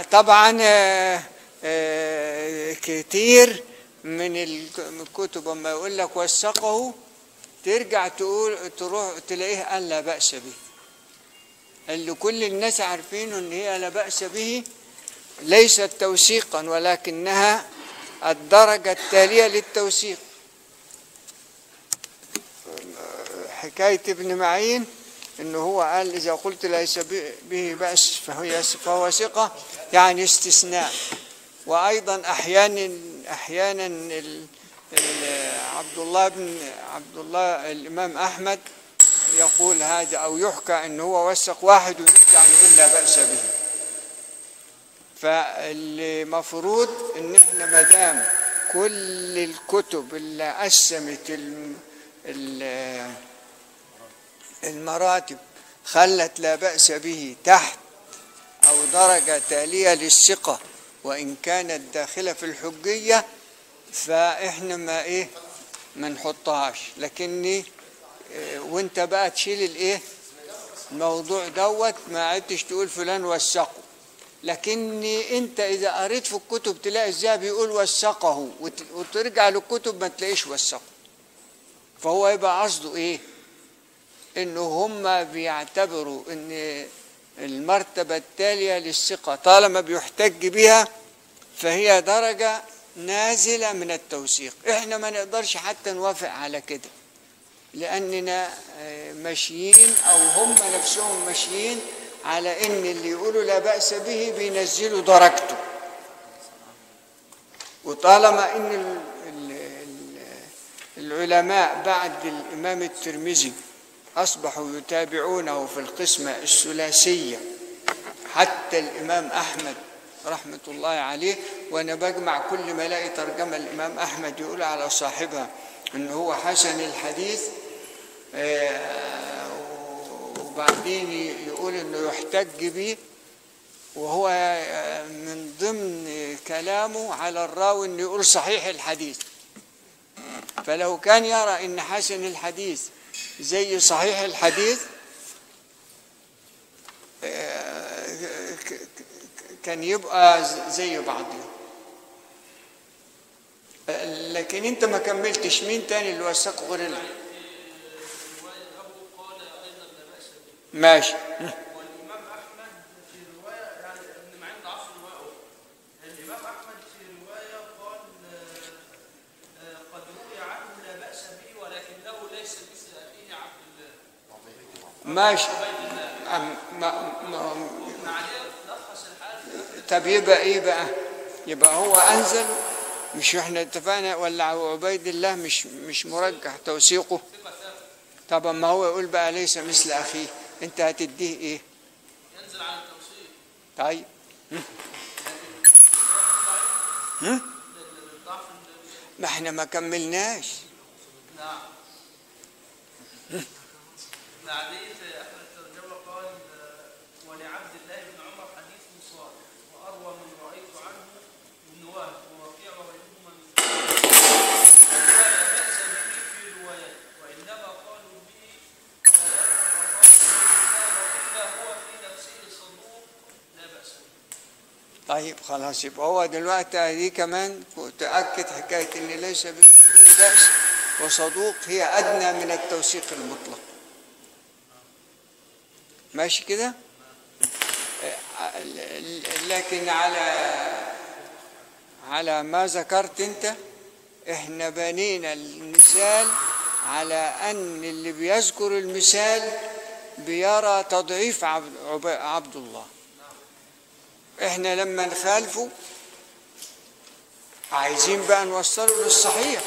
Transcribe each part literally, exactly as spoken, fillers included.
طبعا كتير من الكتب اما يقول لك وثقه ترجع تقول تروح تلاقيه قال لا بأس به، اللي كل الناس عارفين ان هي لا بأس به ليست توثيقا ولكنها الدرجة التالية للتوثيق. حكاية ابن معين انه هو قال اذا قلت ليس به بأس فهو فهو ثقة، يعني استثناء. وايضا احيانا احيانا عبد الله بن عبد الله الامام احمد يقول هذا او يحكى انه هو وثق واحد ويرجع يقول لا بأس به. فالمفروض ان احنا ما دام كل الكتب اللي قسمت المراتب خلت لا بأس به تحت او درجة تالية للثقة وان كانت داخلة في الحجية، فاحنا ما ايه ما نحطهاش. لكني وانت بقى تشيل الايه الموضوع دوت ما عدتش تقول فلان وثقه، لكني انت اذا قريت في الكتب تلاقي ازاي بيقول وثقه وترجع للكتب ما تلاقيش وثقه. فهو يبقى قصده ايه؟ انه هم بيعتبروا ان المرتبة التالية للثقة طالما بيحتج بها فهي درجة نازلة من التوثيق. احنا ما نقدرش حتى نوافق على كده لاننا ماشيين او هم نفسهم ماشيين على ان اللي يقولوا لا بأس به بينزلوا درجته. وطالما ان العلماء بعد الامام الترمذي اصبحوا يتابعونه في القسمة الثلاثية حتى الامام احمد رحمة الله عليه، وانا بجمع كل ما الاقي ترجمة الامام احمد يقول على صاحبها ان هو حسن الحديث، وبعدين يقول انه يحتج به، وهو من ضمن كلامه على الراوي انه يقول صحيح الحديث. فلو كان يرى ان حسن الحديث زي صحيح الحديث كان يبقى زي بعضهم. لكن انت ما كملتش مين تاني اللي وثقه غير ال... ماشي. والامام احمد في روايه يعني ابن معين ضعف روايه اخرى. الامام احمد في روايه قال قد روي عنه لا باس به ولكنه ليس مثل ابيه عبد الله. ماشي. ما ما طب يبقى ايه بقى؟ يبقى هو انزل، مش احنا اتفقنا ولا عبيد الله مش مش مرجح توثيقه؟ طب ما هو يقول بقى ليس مثل اخيه، انت هتديه ايه؟ ينزل على التوثيق. طيب ها؟ ما احنا ما كملناش. نعم. الحديث اخر الترجمه قال ولعبد الله بن عمر حديث صالح واروى من رايت عنه ابن وهب ووكيع وغيرهما من ولا باس به في روايته وانما قالوا به فهو في نفسه صدوق لا باس به. طيب خلاص، يبقى هو دلوقتي دي كمان تأكد حكايه ان ليس به باس وصدوق هي ادنى من التوثيق المطلق. ماشي كده؟ لكن على على ما ذكرت انت احنا بنينا المثال على ان اللي بيذكر المثال بيرى تضعيف عبد الله. احنا لما نخالفه عايزين بقى نوصله للصحيح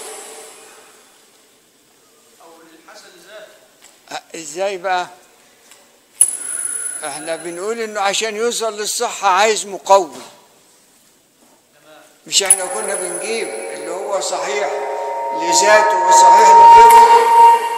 او للحسن ذاته. ازاي بقى؟ احنا بنقول انه عشان يوصل للصحة عايز مقوي. مش احنا كنا بنجيب اللي هو صحيح لذاته وصحيح لغيره؟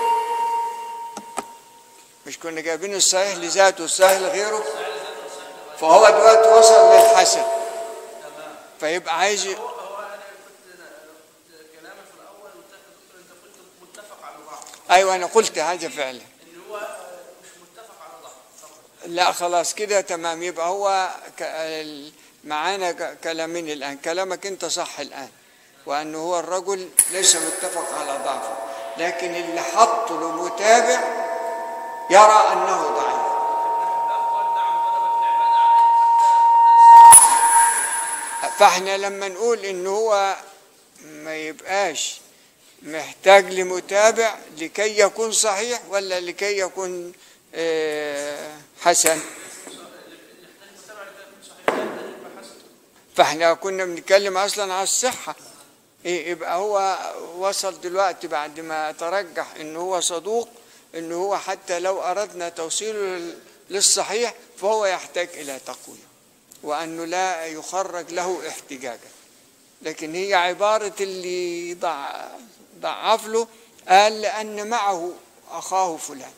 مش كنا جايبين الصحيح لذاته والصحيح لغيره؟ فهو دلوقتي وصل للحسن فيبقى عايز. هو هو انا كنت كنت كلامي في الاول قلت لك يا دكتور انت قلت متفق على بعض. ايوه انا قلت هذا فعلا. اللي هو مش متفق على بعض فقط. لا خلاص كده تمام. يبقى هو معانا كلامين الآن. كلامك أنت صح الآن، وأنه هو الرجل ليس متفق على ضعفه، لكن اللي حط له متابع يرى أنه ضعيف. فاحنا لما نقول إنه هو ما يبقاش محتاج لمتابع لكي يكون صحيح ولا لكي يكون حسن؟ فاحنا كنا بنتكلم اصلا على الصحه. يبقى هو وصل دلوقتي بعد ما ترجح انه هو صدوق، انه هو حتى لو اردنا توصيله للصحيح فهو يحتاج الى تقويه، وانه لا يخرج له احتجاجا. لكن هي عباره اللي ضعف له قال لان معه اخاه فلان،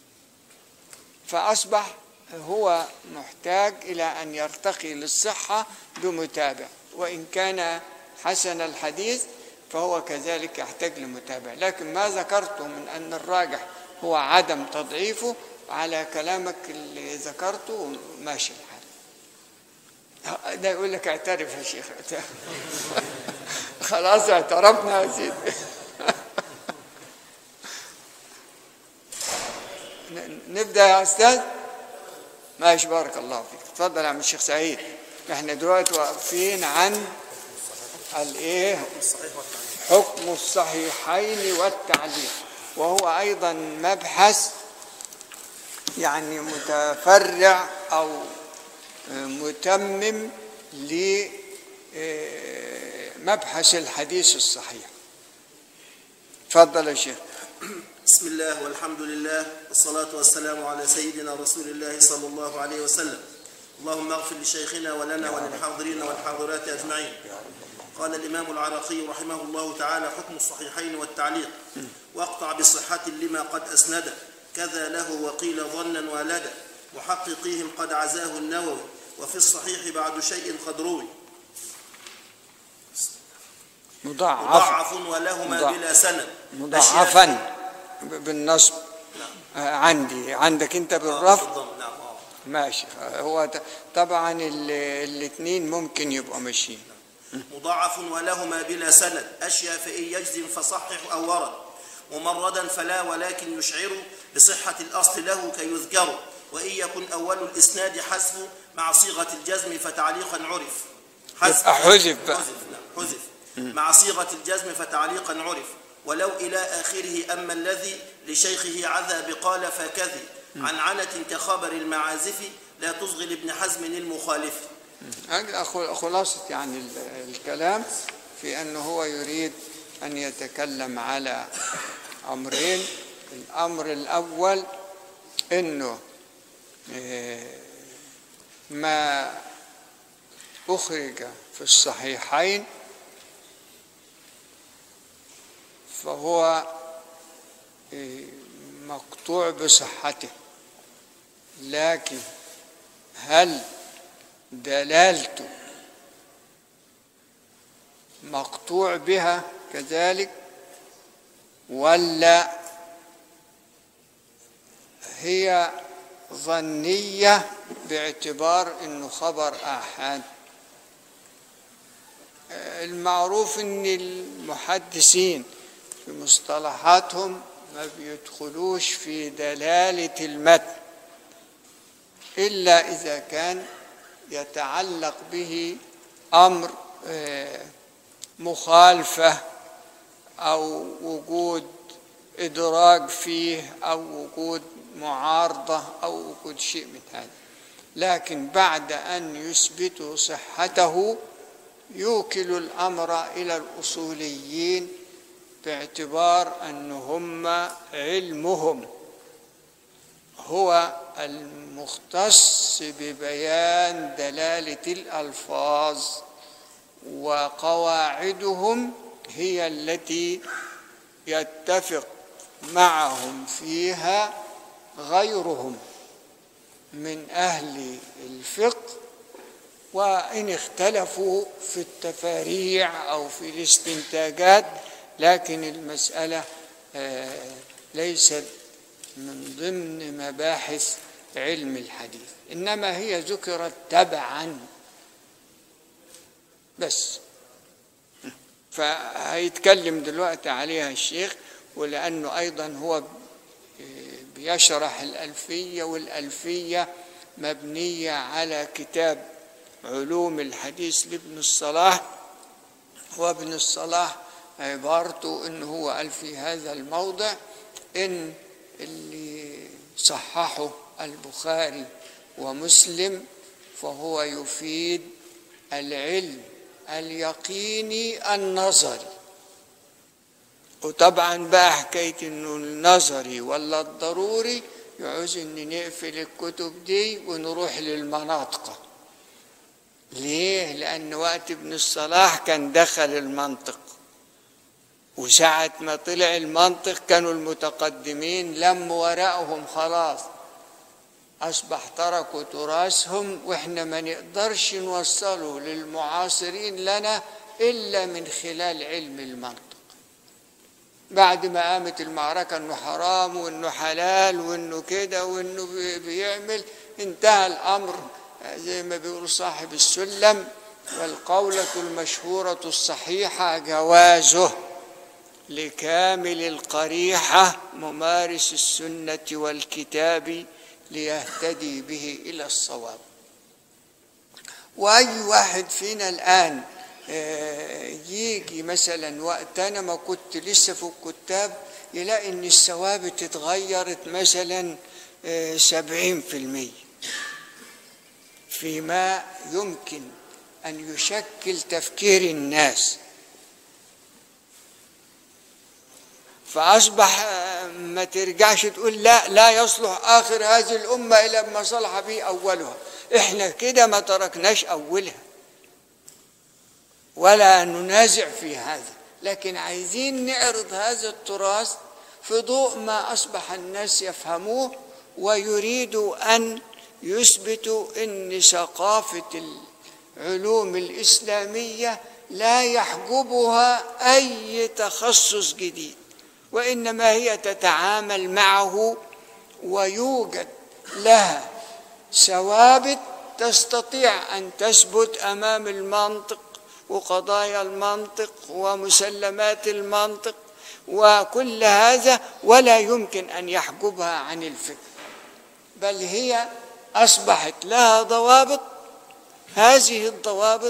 فاصبح هو محتاج إلى أن يرتقي للصحة بمتابع، وإن كان حسن الحديث فهو كذلك يحتاج لمتابع. لكن ما ذكرته من أن الراجح هو عدم تضعيفه، على كلامك اللي ذكرته ماشي الحال. ده يقول لك اعترف يا شيخ. خلاص اعترفنا يا سيدي. نبدأ يا أستاذ. ماشي بارك الله فيك. اتفضل يا عم الشيخ سعيد. احنا دلوقتي واقفين عن الايه؟ حكم الصحيحين والتعليق، وهو ايضا مبحث يعني متفرع او متمم لمبحث الحديث الصحيح. اتفضل يا شيخ. بسم الله والحمد لله والصلاة والسلام على سيدنا رسول الله صلى الله عليه وسلم. اللهم اغفر لشيخنا ولنا وللحاضرين والحاضرات أجمعين. قال الإمام العراقي رحمه الله تعالى: حكم الصحيحين والتعليق، واقطع بصحة لما قد أسند، كذا له وقيل ظنا ولدا، محققيهم قد عزاه النووي، وفي الصحيح بعد شيء قد روي. مضاعف, مضاعف ولهما مضاعف. بلا سند. مضاعفا بالنصب. نعم. عندي عندك انت بالرفع. نعم. ماشي. هو طبعا الاثنين ممكن يبقوا ماشيين. مضاعف ولهما بلا سند، أشياء فإن يجزم فصحح أو ورد، ممردا فلا ولكن يشعر بصحة الأصل له كي يذكر، وإن يكن أول الإسناد حذف مع صيغة الجزم فتعليقا عرف. حذف حذف حذف مع صيغة الجزم فتعليقا عرف، ولو إلى آخره. أما الذي لشيخه عذا بقال فكذي، عن عنة كخبر المعازف، لا تصغي لابن حزم المخالف. خلاصة يعني الكلام في أنه هو يريد أن يتكلم على أمرين. الأمر الأول أنه ما أخرج في الصحيحين فهو مقطوع بصحته، لكن هل دلالته مقطوع بها كذلك ولا هي ظنية باعتبار انه خبر آحاد؟ المعروف ان المحدثين في مصطلحاتهم ما بيدخلوش في دلالة المتن إلا إذا كان يتعلق به أمر مخالفة أو وجود إدراج فيه أو وجود معارضة أو وجود شيء من هذا. لكن بعد أن يثبتوا صحته يوكل الأمر إلى الأصوليين باعتبار أن هم علمهم هو المختص ببيان دلالة الألفاظ، وقواعدهم هي التي يتفق معهم فيها غيرهم من أهل الفقه، وإن اختلفوا في التفاريع أو في الاستنتاجات، لكن المسألة ليست من ضمن مباحث علم الحديث، إنما هي ذكرت تبعا بس. فهيتكلم دلوقتي عليها الشيخ، ولأنه أيضا هو بيشرح الألفية، والألفية مبنية على كتاب علوم الحديث لابن الصلاح، وابن الصلاح عبارته إنه هو قال في هذا الموضع إن اللي صححه البخاري ومسلم فهو يفيد العلم اليقيني النظري. وطبعا بقى حكاية إنه النظري ولا الضروري يعوز إن نقفل الكتب دي ونروح للمناطق. ليه؟ لأن وقت ابن الصلاح كان دخل المنطق، وساعة ما طلع المنطق كانوا المتقدمين لموا ورقهم خلاص، أصبح تركوا تراثهم، وإحنا ما نقدرش نوصله للمعاصرين لنا إلا من خلال علم المنطق. بعد ما قامت المعركة إنه حرام وإنه حلال وإنه كده وإنه بيعمل، انتهى الأمر زي ما بيقول صاحب السلم: والقولة المشهورة الصحيحة جوازه لكامل القريحة ممارس السنة والكتاب ليهتدي به إلى الصواب. وأي واحد فينا الآن يجي مثلا وقت أنا ما كنت لسه في الكتاب يلاقي إن الثوابت اتغيرت مثلا سبعين في المية فيما يمكن أن يشكل تفكير الناس. فأصبح ما ترجعش تقول لا لا يصلح آخر هذه الأمة إلا بما صلح به أولها. إحنا كده ما تركناش أولها ولا ننازع في هذا، لكن عايزين نعرض هذا التراث في ضوء ما أصبح الناس يفهموه، ويريدوا أن يثبتوا أن ثقافة العلوم الإسلامية لا يحجبها أي تخصص جديد، وإنما هي تتعامل معه ويوجد لها ثوابت تستطيع أن تثبت أمام المنطق وقضايا المنطق ومسلمات المنطق وكل هذا، ولا يمكن أن يحجبها عن الفكر، بل هي أصبحت لها ضوابط. هذه الضوابط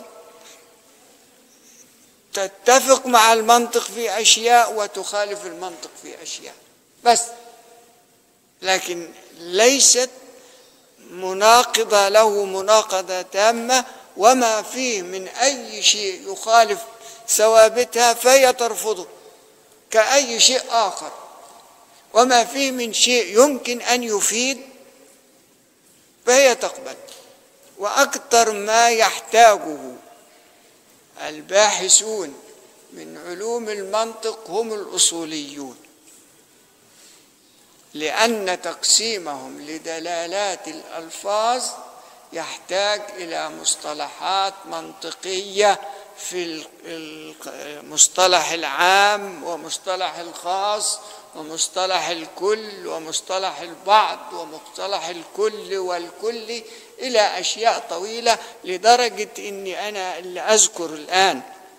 تتفق مع المنطق في أشياء وتخالف المنطق في أشياء بس، لكن ليست مناقضة له مناقضة تامة، وما فيه من أي شيء يخالف ثوابتها فهي ترفضه كأي شيء آخر، وما فيه من شيء يمكن أن يفيد فهي تقبل. وأكثر ما يحتاجه الباحثون من علوم المنطق هم الأصوليون، لأن تقسيمهم لدلالات الألفاظ يحتاج إلى مصطلحات منطقية في المصطلح العام ومصطلح الخاص ومصطلح الكل ومصطلح البعض ومصطلح الكل والكل إلى أشياء طويلة، لدرجة أني أنا اللي أذكر الآن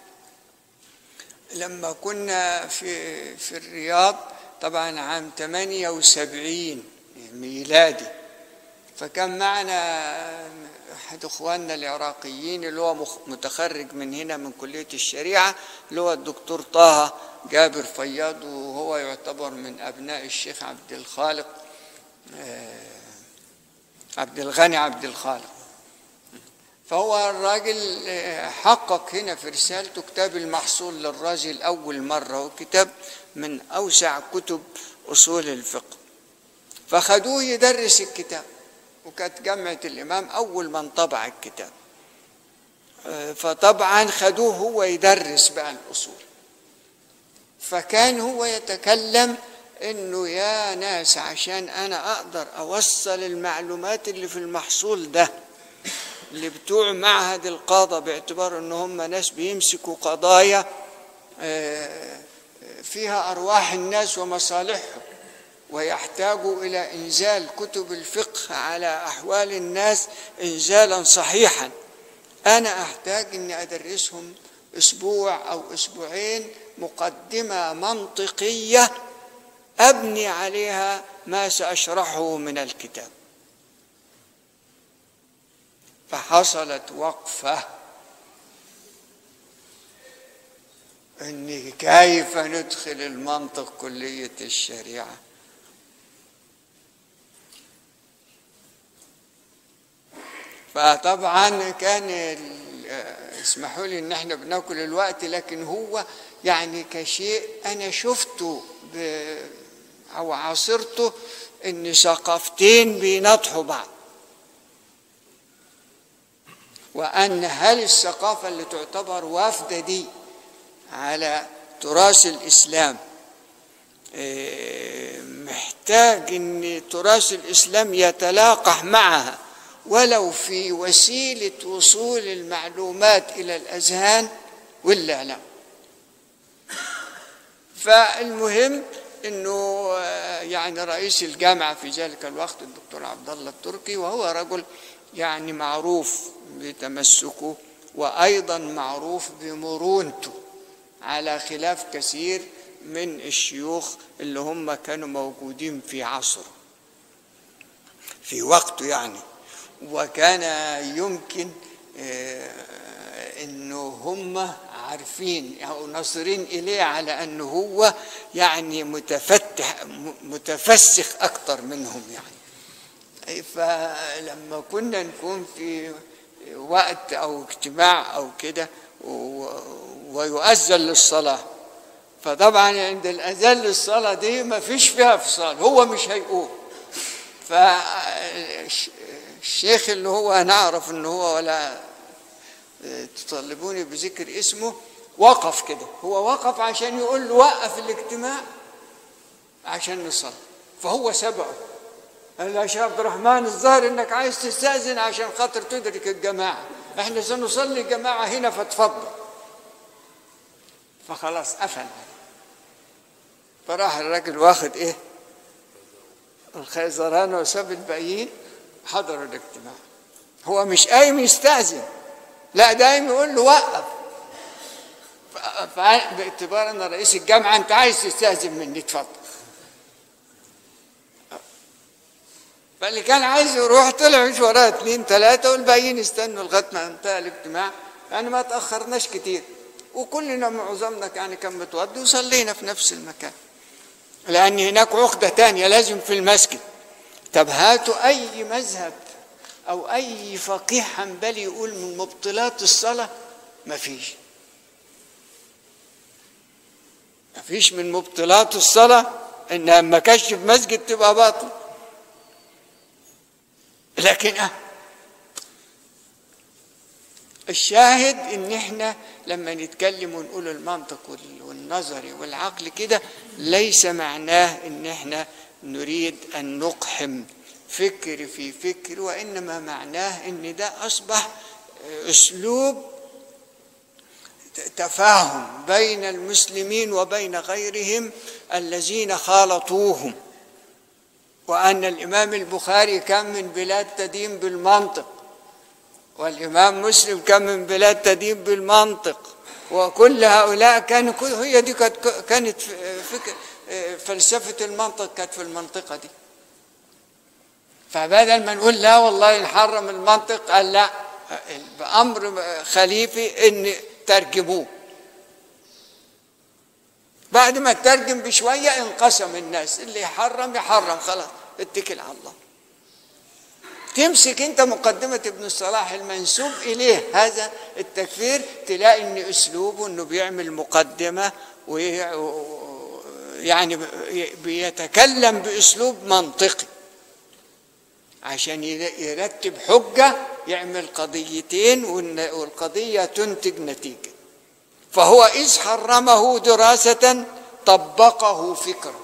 لما كنا في في الرياض طبعا عام ثمانية وسبعين ميلادي، فكان معنا أحد إخواننا العراقيين اللي هو متخرج من هنا من كلية الشريعة اللي هو الدكتور طه جابر فياض، وهو يعتبر من أبناء الشيخ عبد الخالق عبد الغني عبد الخالق. فهو الراجل حقق هنا في رسالته كتاب المحصول للرازي لأول مرة، وكتاب من أوسع كتب أصول الفقه، فخدوه يدرس الكتاب، وكانت جامعة الإمام أول من طبع الكتاب، فطبعا خدوه هو يدرس بقى الأصول. فكان هو يتكلم إنه يا ناس عشان أنا أقدر أوصل المعلومات اللي في المحصول ده اللي بتوع معهد القاضة، باعتبار إن هم ناس بيمسكوا قضايا فيها أرواح الناس ومصالحهم، ويحتاج إلى إنزال كتب الفقه على أحوال الناس إنزالا صحيحا. أنا أحتاج أني أدرسهم أسبوع أو أسبوعين مقدمة منطقية أبني عليها ما سأشرحه من الكتاب. فحصلت وقفة أن كيف ندخل المنطق كلية الشريعة. فطبعا كان اسمحوا لي ان احنا بناكل الوقت، لكن هو يعني كشيء انا شفته او عاصرته ان ثقافتين بيناطحوا بعض، وان هل الثقافه اللي تعتبر وافده دي على تراث الاسلام محتاج ان تراث الاسلام يتلاقح معها ولو في وسيله وصول المعلومات الى الاذهان ولا لا. فالمهم انه يعني رئيس الجامعه في ذلك الوقت الدكتور عبد الله التركي، وهو رجل يعني معروف بتمسكه وايضا معروف بمرونته على خلاف كثير من الشيوخ اللي هم كانوا موجودين في عصره في وقته يعني، وكان يمكن انه هم عارفين او ناصرين اليه على انه هو يعني متفتح متفسخ اكتر منهم يعني. فلما كنا نكون في وقت او اجتماع او كده ويؤذن للصلاه، فطبعا عند الاذان للصلاه دي ما فيش فيها فصال، هو مش هيقوم. فالشيخ اللي هو نعرف انه هو ولا تطالبوني بذكر اسمه وقف كده، هو وقف عشان يقول له وقف الاجتماع عشان نصلي، فهو سبقه قال له يا شيخ عبد الرحمن الظاهر انك عايز تستأذن عشان خاطر تدرك الجماعه، احنا سنصلي الجماعه هنا فاتفضل. فخلاص قفل، فراح الراجل واخد ايه الخيزران وساب الباقيين حضروا الاجتماع. هو مش قايم يستأذن، لا دايم يقول له وقف، باعتبار ان رئيس الجامعه انت عايز تستأذن مني اتفضل. فاللي كان عايز يروح طلع مش وراه اثنين ثلاثه والباقيين استنوا لغايه ما انتهى الاجتماع، يعني ما تاخرناش كتير، وكلنا معظمنا يعني كان متوضي وصلينا في نفس المكان، لان هناك عقده ثانيه لازم في المسجد. طب هاتوا اي مذهب او اي فقيه حنبلي يقول من مبطلات الصلاه، ما فيش ما فيش من مبطلات الصلاه انها ما كانش في مسجد تبقى باطل. لكن أه الشاهد ان احنا لما نتكلم ونقول المنطق والنظري والعقل كده ليس معناه ان احنا نريد ان نقحم فكر في فكر، وانما معناه ان ده اصبح اسلوب تفاهم بين المسلمين وبين غيرهم الذين خالطوهم، وان الامام البخاري كان من بلاد تدين بالمنطق، والإمام مسلم كان من بلاد تدين بالمنطق، وكل هؤلاء كانوا كل هي دي كانت فلسفة المنطق كانت في المنطقة دي. فبدل ما نقول لا والله نحرم المنطق، قال لا بأمر خليفي إن ترجموه. بعد ما ترجم بشوية انقسم الناس، اللي يحرم يحرم خلاص اتكل على الله. تمسك انت مقدمة ابن الصلاح المنسوب اليه هذا التكفير، تلاقي ان اسلوبه انه بيعمل مقدمة ويعني بيتكلم باسلوب منطقي عشان يرتب حجة، يعمل قضيتين والقضية تنتج نتيجة. فهو إذ حرمه دراسة طبقه فكرة.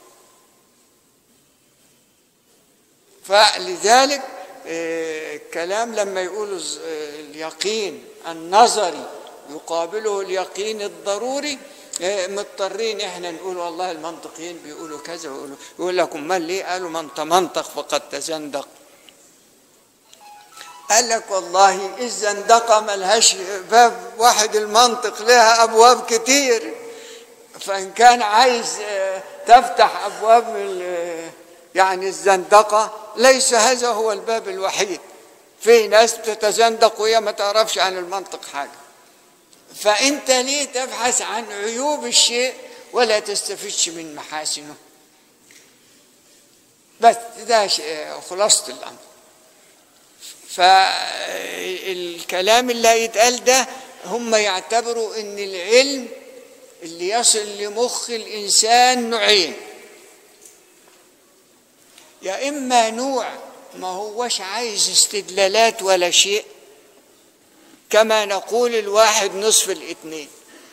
فلذلك الكلام لما يقول اليقين النظري يقابله اليقين الضروري، مضطرين احنا نقول والله المنطقيين بيقولوا كذا ويقولوا، يقول لك امال ليه قالوا من تمنطق فقد تزندق؟ قال لك والله الزندقه ملهاش باب واحد، المنطق لها ابواب كتير، فان كان عايز تفتح ابواب يعني الزندقه ليس هذا هو الباب الوحيد. في ناس بتتزندق وهي ما تعرفش عن المنطق حاجه، فانت ليه تبحث عن عيوب الشيء ولا تستفدش من محاسنه؟ بس ده خلاصة الامر. فالكلام اللي هيتقال ده هم يعتبروا ان العلم اللي يصل لمخ الانسان نوعين، يا اما نوع ما هوش عايز استدلالات ولا شيء، كما نقول الواحد نصف الاثنين،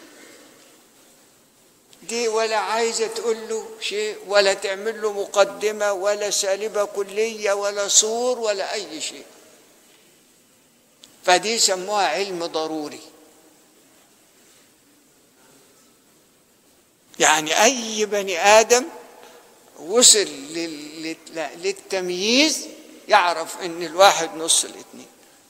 دي ولا عايزة تقول له شيء ولا تعمل له مقدمة ولا سالبة كلية ولا صور ولا أي شيء، فدي سموها علم ضروري. يعني أي بني آدم وصل للتمييز يعرف أن الواحد نص الاثنين.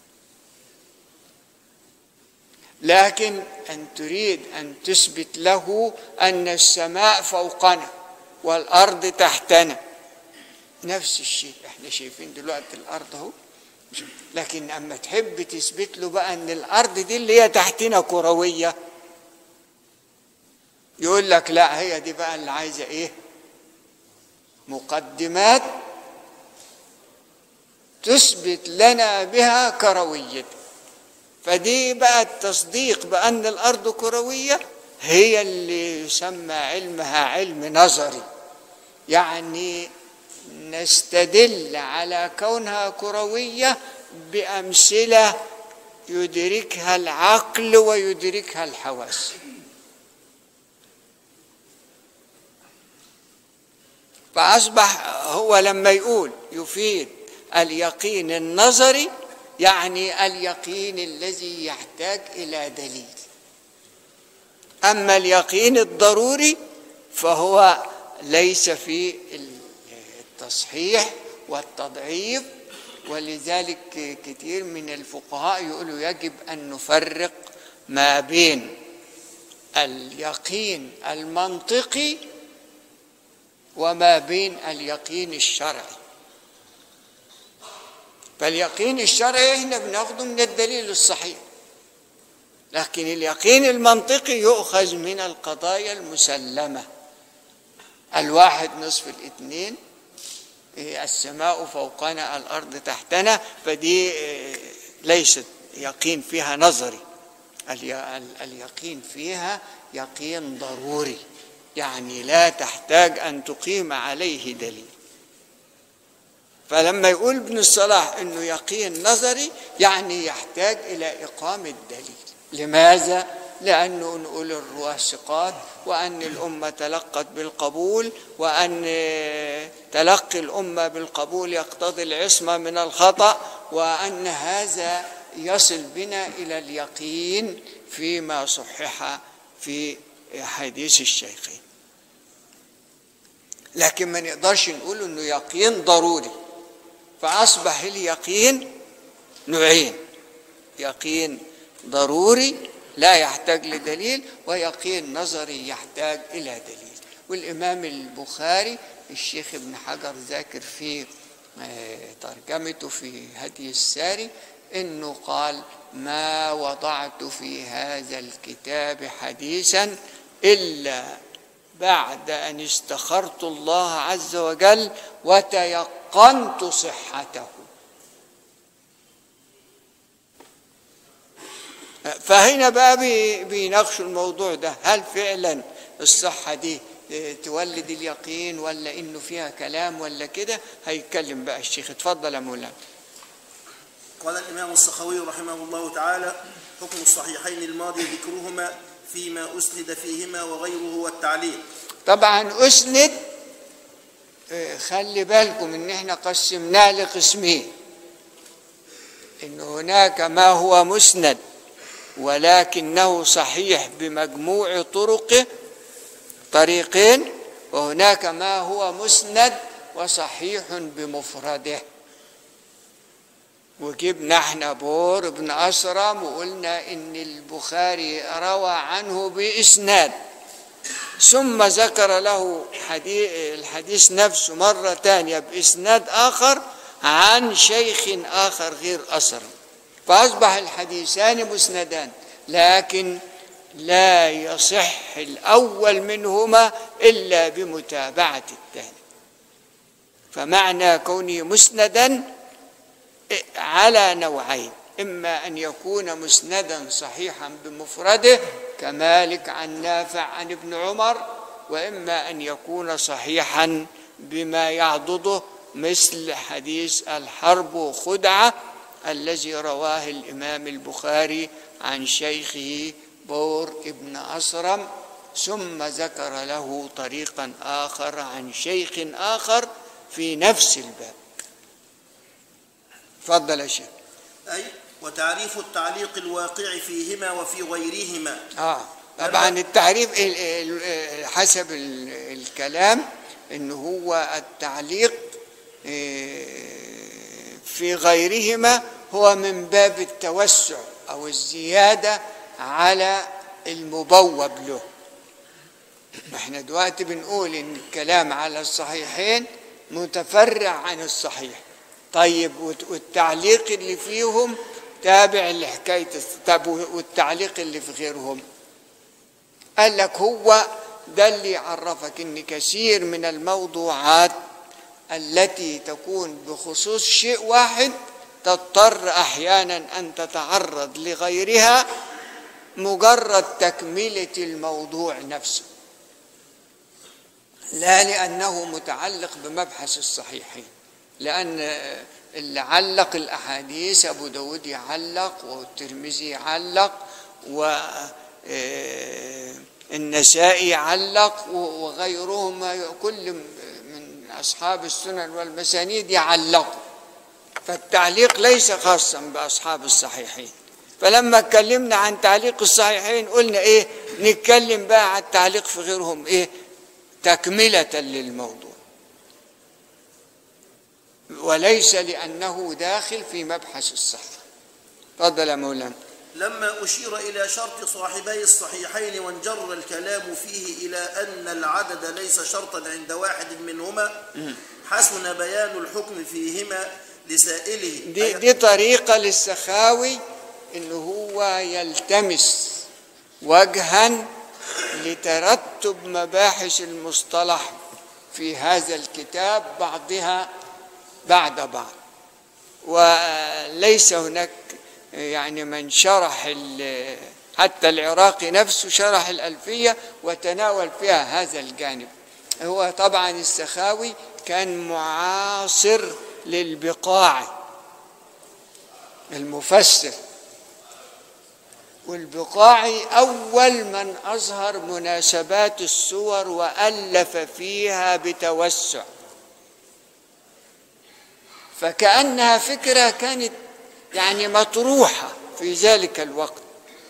لكن أن تريد أن تثبت له أن السماء فوقنا والأرض تحتنا، نفس الشيء احنا شايفين دلوقتي الأرض اهو، لكن أما تحب تثبت له بقى أن الأرض دي اللي هي تحتنا كروية، يقول لك لا، هي دي بقى اللي عايزة إيه؟ مقدمات تثبت لنا بها كروية. فدي بقى التصديق بأن الأرض كروية هي اللي يسمى علمها علم نظري، يعني نستدل على كونها كروية بأمثلة يدركها العقل ويدركها الحواس. فأصبح هو لما يقول يفيد اليقين النظري يعني اليقين الذي يحتاج إلى دليل. أما اليقين الضروري فهو ليس في التصحيح والتضعيف، ولذلك كثير من الفقهاء يقولوا يجب أن نفرق ما بين اليقين المنطقي وما بين اليقين الشرعي. فاليقين الشرعي احنا بناخده من الدليل الصحيح، لكن اليقين المنطقي يؤخذ من القضايا المسلمة، الواحد نصف الاثنين، السماء فوقنا الأرض تحتنا، فدي ليست يقين فيها نظري، اليقين فيها يقين ضروري، يعني لا تحتاج أن تقيم عليه دليل. فلما يقول ابن الصلاح انه يقين نظري يعني يحتاج الى اقامه دليل. لماذا؟ لانه نقول الرواه ثقات، وان الامه تلقت بالقبول، وان تلقي الامه بالقبول يقتضي العصمه من الخطا، وان هذا يصل بنا الى اليقين فيما صحح في حديث الشيخين. لكن ما نقدرش نقول انه يقين ضروري. فأصبح اليقين نوعين: يقين ضروري لا يحتاج لدليل، ويقين نظري يحتاج إلى دليل. والإمام البخاري الشيخ ابن حجر ذاكر في ترجمته في هدي الساري إنه قال: ما وضعت في هذا الكتاب حديثا إلا بعد أن استخرت الله عز وجل وتيقنت صحته. فهنا بقى بيناقشوا الموضوع ده، هل فعلا الصحة دي تولد اليقين ولا إنه فيها كلام ولا كده؟ هيتكلم بقى الشيخ. اتفضل يا مولانا. قال الإمام السخاوي رحمه الله تعالى: حكم الصحيحين الماضي ذكرهما فيما أسند فيهما وغيره والتعليق. طبعا أسند، خلي بالكم إن إحنا قسمناه لقسمين، إن هناك ما هو مسند ولكنه صحيح بمجموع طرقه طريقين، وهناك ما هو مسند وصحيح بمفرده. وجبنا احنا بور بن أسرم وقلنا إن البخاري روى عنه بإسناد، ثم ذكر له حديث الحديث نفسه مرة ثانية بإسناد آخر عن شيخ آخر غير أسرم، فأصبح الحديثان مسندان، لكن لا يصح الأول منهما إلا بمتابعة الثاني. فمعنى كونه مسندا على نوعين: إما أن يكون مسندا صحيحا بمفرده كمالك عن نافع عن ابن عمر، وإما أن يكون صحيحا بما يعضده مثل حديث الحرب خدعة الذي رواه الإمام البخاري عن شيخه بور ابن أسرم، ثم ذكر له طريقا آخر عن شيخ آخر في نفس الباب. تفضل يا شيخ. أي وتعريف التعليق الواقع فيهما وفي غيرهما. آه طبعا التعريف حسب الكلام إنه هو التعليق في غيرهما هو من باب التوسع أو الزيادة على المبوب له. احنا دلوقتي بنقول إن الكلام على الصحيحين متفرع عن الصحيح، طيب والتعليق اللي فيهم تابع لحكاية، طب والتعليق اللي في غيرهم؟ قال لك هو ده اللي يعرفك إن كثير من الموضوعات التي تكون بخصوص شيء واحد تضطر أحيانا أن تتعرض لغيرها مجرد تكملة الموضوع نفسه، لا لأنه متعلق بمبحث الصحيحين، لأن اللي علق الأحاديث أبو داود يعلق، والترمذي يعلق، والنسائي يعلق، وغيرهم كل من أصحاب السنن والمسانيد يعلقوا، فالتعليق ليس خاصا بأصحاب الصحيحين. فلما اتكلمنا عن تعليق الصحيحين قلنا إيه؟ نتكلم بقى عن التعليق في غيرهم إيه؟ تكملة للموضوع، وليس لأنه داخل في مبحث الصحة. تفضل يا مولانا. لما أشير إلى شرط صاحبي الصحيحين وانجر الكلام فيه إلى أن العدد ليس شرطا عند واحد منهما حسن بيان الحكم فيهما لسائله. دي, دي طريقة للسخاوي إنه هو يلتمس وجها لترتب مباحث المصطلح في هذا الكتاب بعضها بعد بعض، وليس هناك يعني من شرح حتى العراقي نفسه شرح الألفية وتناول فيها هذا الجانب. هو طبعا السخاوي كان معاصر للبقاعي المفسر، والبقاعي أول من أظهر مناسبات السور وألف فيها بتوسع، فكأنها فكرة كانت يعني مطروحة في ذلك الوقت،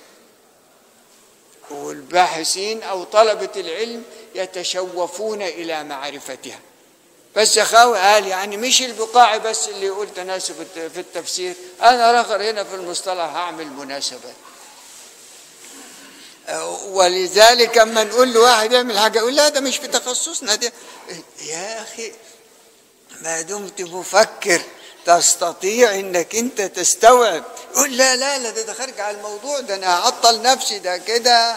والباحثين أو طلبة العلم يتشوفون إلى معرفتها. فالسخاوي قال يعني مش البقاعي بس اللي يقول تناسب في التفسير، أنا رخر هنا في المصطلح هعمل مناسبات. ولذلك اما نقول له واحد يعمل حاجه يقول لا ده مش في تخصصنا ده. يا اخي ما دمت مفكر تستطيع انك انت تستوعب، يقول لا لا لا ده, ده خارج على الموضوع، ده انا هعطل نفسي ده كده.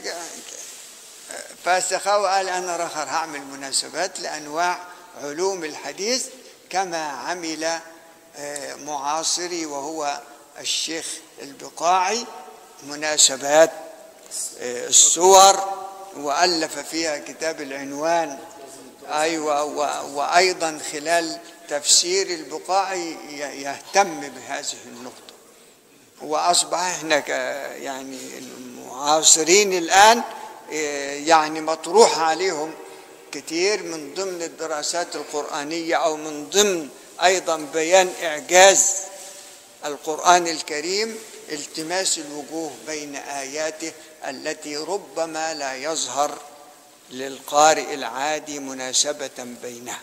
فالسخاوي قال انا رخر هعمل مناسبات لانواع علوم الحديث كما عمل معاصري وهو الشيخ البقاعي مناسبات السور، وألف فيها كتاب العنوان. أيوة، وأيضا خلال تفسير البقاعي يهتم بهذه النقطة. وأصبح احنا يعني المعاصرين الآن يعني مطروح عليهم كتير من ضمن الدراسات القرآنية، أو من ضمن أيضا بيان إعجاز القرآن الكريم التماس الوجوه بين آياته التي ربما لا يظهر للقارئ العادي مناسبة بينها.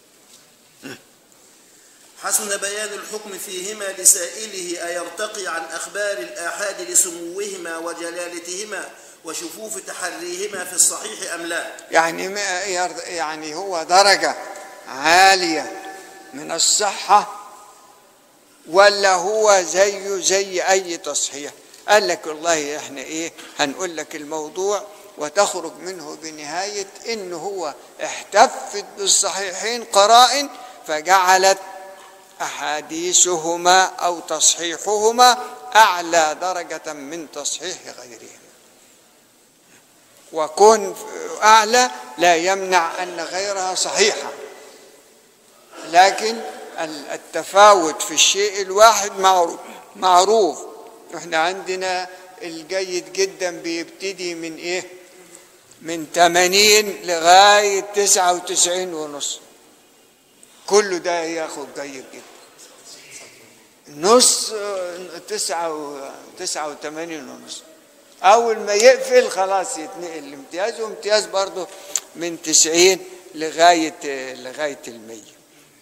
حسن بيان الحكم فيهما لسائله أيرتقي عن أخبار الآحاد لسموهما وجلالتهما وشفوف تحريهما في الصحيح أم لا؟ يعني يعني هو درجة عالية من الصحة ولا هو زيه زي أي تصحيح؟ قال لك والله احنا ايه هنقول لك الموضوع وتخرج منه بنهاية انه هو احتفت بالصحيحين قرائن فجعلت أحاديثهما أو تصحيحهما أعلى درجة من تصحيح غيرهما، وكون أعلى لا يمنع أن غيرها صحيحة، لكن التفاوت في الشيء الواحد معروف معروف. احنا عندنا الجيد جدا بيبتدي من ايه؟ من ثمانين لغاية تسعة وتسعين ونص، كله ده ياخد جيد جدا. نص تسعة تسعة وثمانين ونص، أول ما يقفل خلاص يتنقل الامتياز، وامتياز برضه من تسعين لغاية لغاية المية.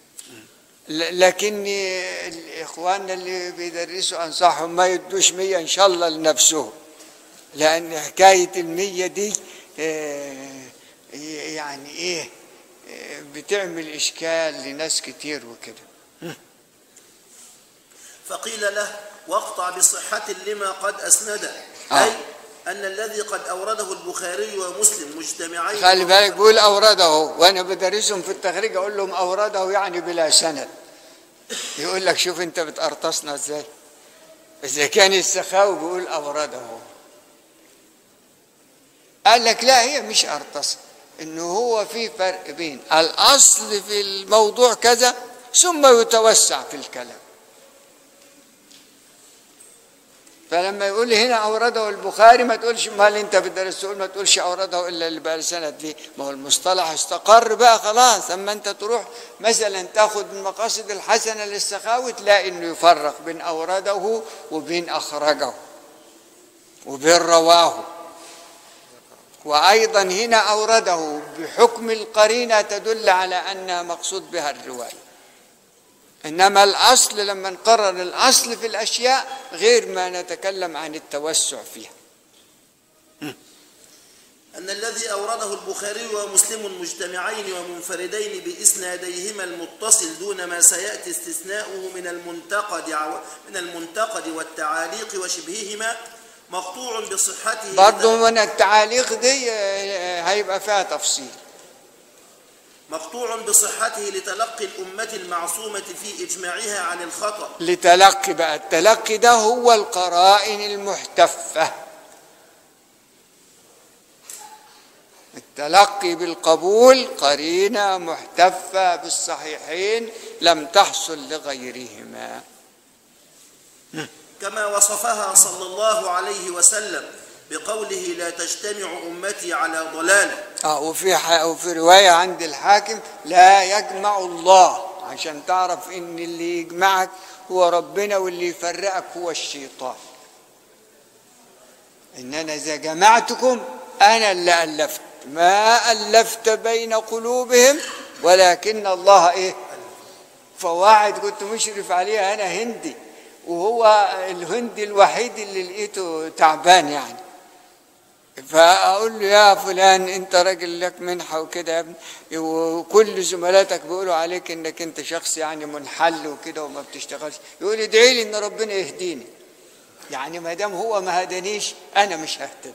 لكن إخواننا اللي بيدرسوا أنصحهم ما يدوش مية إن شاء الله لنفسهم، لأن حكاية المية دي يعني إيه بتعمل إشكال لناس كتير وكده. فقيل له واقطع بصحة لما قد أسنده، آه. أي أن الذي قد أورده البخاري ومسلم مجتمعين. خلي بالك بيقول أورده، وأنا بدرسهم في التخريج أقول لهم أورده يعني بلا سند. يقول لك شوف أنت بتقرطصنا إزاي، إذا كان السخاوي بيقول أورده. قال لك لا، هي مش أرطصة، إنه هو في فرق بين الأصل في الموضوع كذا ثم يتوسع في الكلام. فلما يقول هنا أورده البخاري ما تقولش مال أنت بتدرس، تقول ما تقولش أورده إلا اللي بقى سند ليه، ما هو المصطلح استقر بقى خلاص. أما أنت تروح مثلا تاخد من مقاصد الحسنة للسخاوي تلاقي إنه يفرق بين أورده وبين أخرجه وبين رواه. وأيضا هنا أورده بحكم القرينة تدل على أنها مقصود بها الرواية، إنما الأصل لما نقرر الأصل في الأشياء غير ما نتكلم عن التوسع فيها. أن الذي أورده البخاري ومسلم مجتمعين ومنفردين بإسناديهما المتصل دون ما سيأتي استثناؤه من المنتقد من المنتقد والتعاليق وشبههما مقطوع بصحته. برضو من التعاليق دي هيبقى فيها تفصيل. مقطوع بصحته لتلقي الأمة المعصومة في إجماعها عن الخطأ. لتلقي بقى، التلقي ده هو القرائن المحتفة. التلقي بالقبول قرينة محتفة بالصحيحين لم تحصل لغيرهما، كما وصفها صلى الله عليه وسلم بقوله لا تجتمع أمتي على ضلالة. اه وفي وفي رواية عند الحاكم لا يجمع الله، عشان تعرف ان اللي يجمعك هو ربنا واللي يفرقك هو الشيطان. ان انا اذا جمعتكم انا اللي الفت، ما الفت بين قلوبهم ولكن الله ايه. فواحد كنت مشرف عليها انا هندي، وهو الهندي الوحيد اللي لقيته تعبان يعني، فأقول له يا فلان أنت راجل لك منحة وكده يا ابني، وكل زملاتك بيقولوا عليك إنك أنت شخص يعني منحل وكده وما بتشتغلش، يقول ادعي لي إن ربنا يهديني. يعني ما دام هو ما هدانيش أنا مش ههتدي.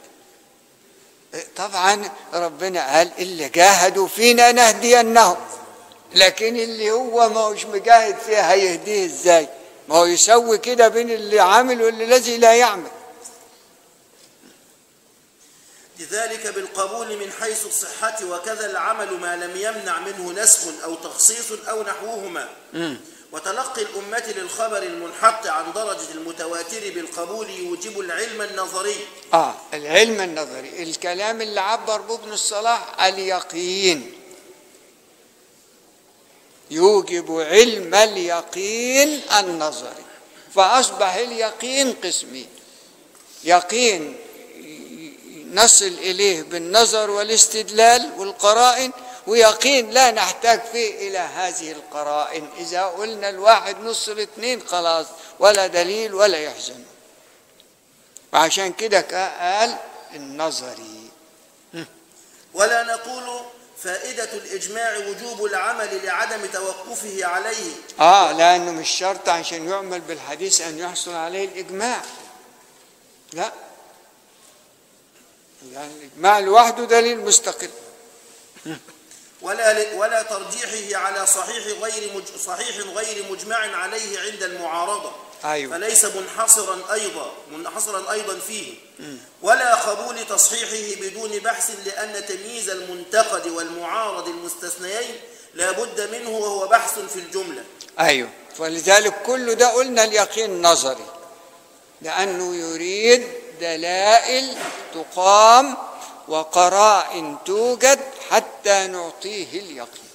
طبعا ربنا قال اللي جاهدوا فينا نهدينهم، لكن اللي هو ما هوش مجاهد فيها هيهديه إزاي؟ ما هو يسوي كده بين اللي عامل والذي لا يعمل. لذلك بالقبول من حيث الصحة، وكذا العمل ما لم يمنع منه نسخ أو تخصيص أو نحوهما. م. وتلقي الأمة للخبر المنحط عن درجة المتواتر بالقبول يوجب العلم النظري. آه العلم النظري، الكلام اللي عبر بابن الصلاح اليقين، يوجب علم اليقين النظري. فأصبح اليقين قسمين: يقين نصل إليه بالنظر والاستدلال والقرائن، ويقين لا نحتاج فيه إلى هذه القرائن. إذا قلنا الواحد نص الاثنين خلاص ولا دليل ولا يحزن. وعشان كده قال النظري. ولا نقول فائدة الإجماع وجوب العمل لعدم توقفه عليه. آه لأنه مش شرط عشان يعمل بالحديث أن يحصل عليه الإجماع، لا، يعني الإجماع لوحده دليل مستقل. ولا ولا ترجيحه على صحيح غير مج... صحيح غير مجمع عليه عند المعارضة. أيوة. فليس منحصرا أيضا منحصرا أيضا فيه. م. ولا قبول تصحيحه بدون بحث، لأن تمييز المنتقد والمعارض المستثنيين لا بد منه، وهو بحث في الجملة. أيوة. فلذلك كل ده قلنا اليقين نظري، لأنه يريد دلائل تقام وقرائن توجد حتى نعطيه اليقين.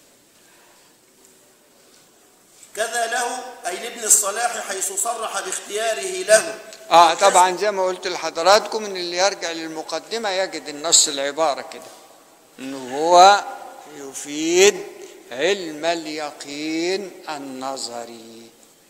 كذا له أي لابن الصلاح حيث صرح باختياره له. آه طبعا زي ما قلت لحضراتكم إن اللي يرجع للمقدمة يجد النص العبارة كده إنه هو يفيد علم اليقين النظري.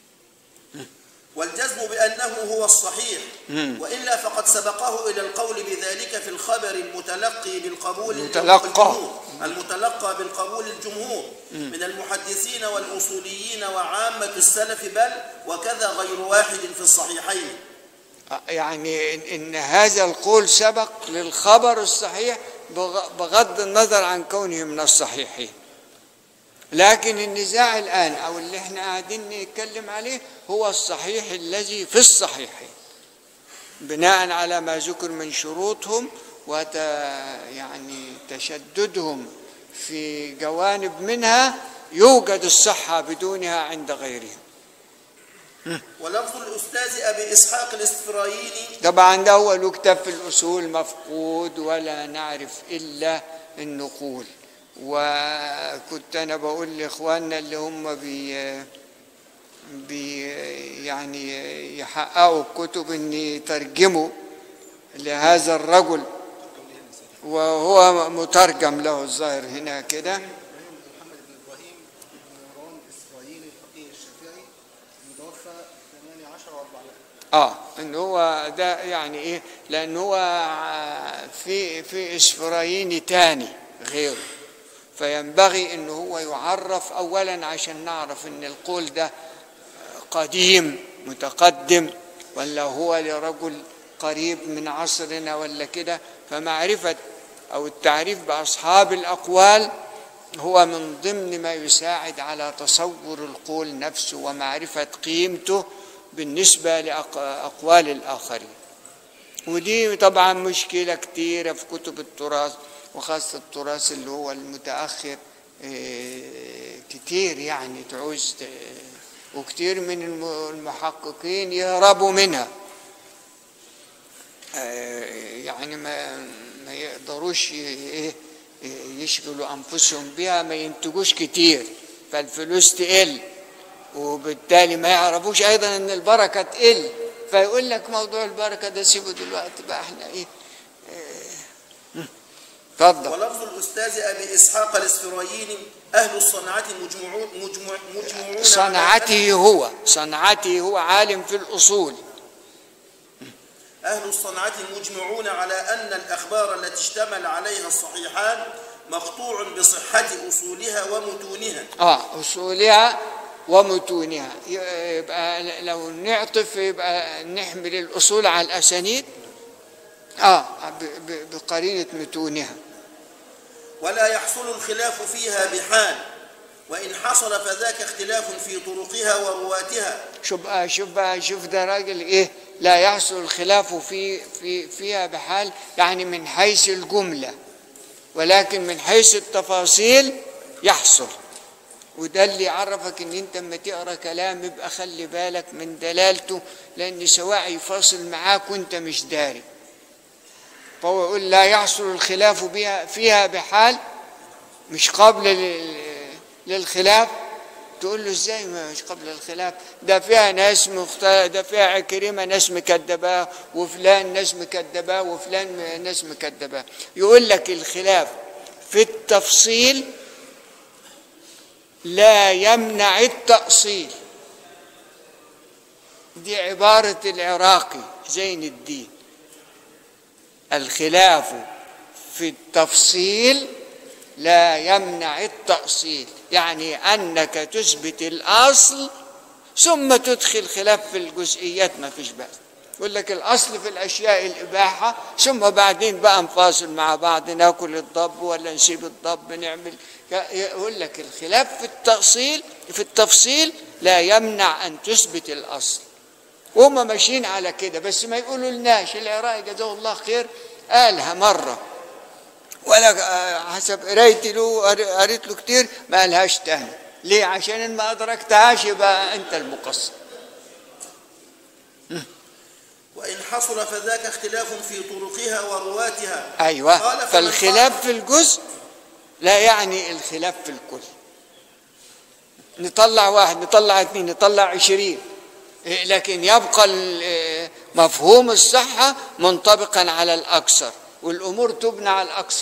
والجزم بأنه هو الصحيح، وإلا فقد سبقه إلى القول بذلك في الخبر المتلقي بالقبول المتلقى المتلقى بالقبول الجمهور من المحدثين والأصوليين وعامة السلف، بل وكذا غير واحد في الصحيحين. يعني إن هذا القول سبق للخبر الصحيح بغض النظر عن كونه من الصحيحين. لكن النزاع الآن أو اللي احنا قاعدين نتكلم عليه هو الصحيح الذي في الصحيحين، بناء على ما ذكر من شروطهم وت يعني تشددهم في جوانب منها يوجد الصحة بدونها عند غيرهم. ولفظ الأستاذ أبي إسحاق الإسفرايني طبعا ده هو له كتاب في الأصول مفقود ولا نعرف إلا النقول. وكنت أنا بقول لإخواننا اللي هم بي, بي يعني يحققوا الكتب إن يترجموا لهذا الرجل، وهو مترجم له الظاهر هنا كده. محمد بن إبراهيم بن مروان الإسرائيلي الفقيه الشافعي المتوفى ثمانية عشر وأربعمائة. اه ان هو ده يعني ايه، لان هو في في اسفرايني تاني غيره، فينبغي ان هو يعرف اولا عشان نعرف ان القول ده قديم متقدم ولا هو لرجل قريب من عصرنا ولا كده. فمعرفة او التعريف باصحاب الاقوال هو من ضمن ما يساعد على تصور القول نفسه ومعرفة قيمته بالنسبة لأقوال الآخرين. ودي طبعا مشكلة كتيرة في كتب التراث، وخاصة التراث اللي هو المتأخر كتير يعني تعوز، وكتير من المحققين يهربوا منها، يعني ما ما يقدروش يشغلوا أنفسهم بها، ما ينتجوش كتير فالفلوس تقل، وبالتالي ما يعرفوش أيضا أن البركة تقل، فيقول لك موضوع البركة ده سيبه دلوقتي بقى احنا ايه. اتفضل. ولفظ الأستاذ أبي إسحاق الإسفرايني أهل الصنعة مجموعون مجموع مجموعون صنعته هو صنعته هو عالم في الأصول. أهل الصنعة مجمعون على أن الأخبار التي اشتمل عليها الصحيحان مقطوع بصحة أصولها ومتونها. آه أصولها ومتونها، يبقى لو نعطف يبقى نحمل الأصول على الأسانيد آه بقرينة متونها. ولا يحصل الخلاف فيها بحال، وإن حصل فذاك اختلاف في طرقها ورواتها. شوف بقى شوف بقى شوف ده راجل إيه، لا يحصل الخلاف في في فيها بحال، يعني من حيث الجملة، ولكن من حيث التفاصيل يحصل. وده اللي يعرفك ان انت لما تقرا كلام يبقى خلي بالك من دلالته، لان سواء يفاصل معاك وانت مش داري. فهو يقول لا يحصل الخلاف بها فيها بحال، مش قابل للخلاف، تقول له ازاي مش قبل الخلاف؟ ده فيها ناس مختلفة، ده فيها عكرمة ناس مكذباه، وفلان ناس مكذباه، وفلان ناس مكذباه. يقول لك الخلاف في التفصيل لا يمنع التأصيل. دي عبارة العراقي زين الدين. الخلاف في التفصيل لا يمنع التأصيل، يعني أنك تثبت الأصل ثم تدخل خلاف في الجزئيات ما فيش بأس. يقول لك الأصل في الأشياء الإباحة، ثم بعدين بقى نفاصل مع بعض، ناكل الضب ولا نسيب الضب نعمل. يقول لك الخلاف في التأصيل في التفصيل لا يمنع أن تثبت الأصل. وهم ماشيين على كده، بس ما يقولوا لناش. العراقي جزاه الله خير قالها مرة، ولا حسب قرايتي له قريت له كتير ما قالهاش تاني. ليه؟ عشان ان ما ادركتهاش يبقى انت المقصر. وإن حصل فذاك اختلاف في طرقها ورواتها. أيوة، فالخلاف في الجزء لا يعني الخلاف في الكل. نطلع واحد، نطلع اثنين، نطلع عشرين، لكن يبقى مفهوم الصحة منطبقا على الأكثر، والأمور تبنى على الأكثر.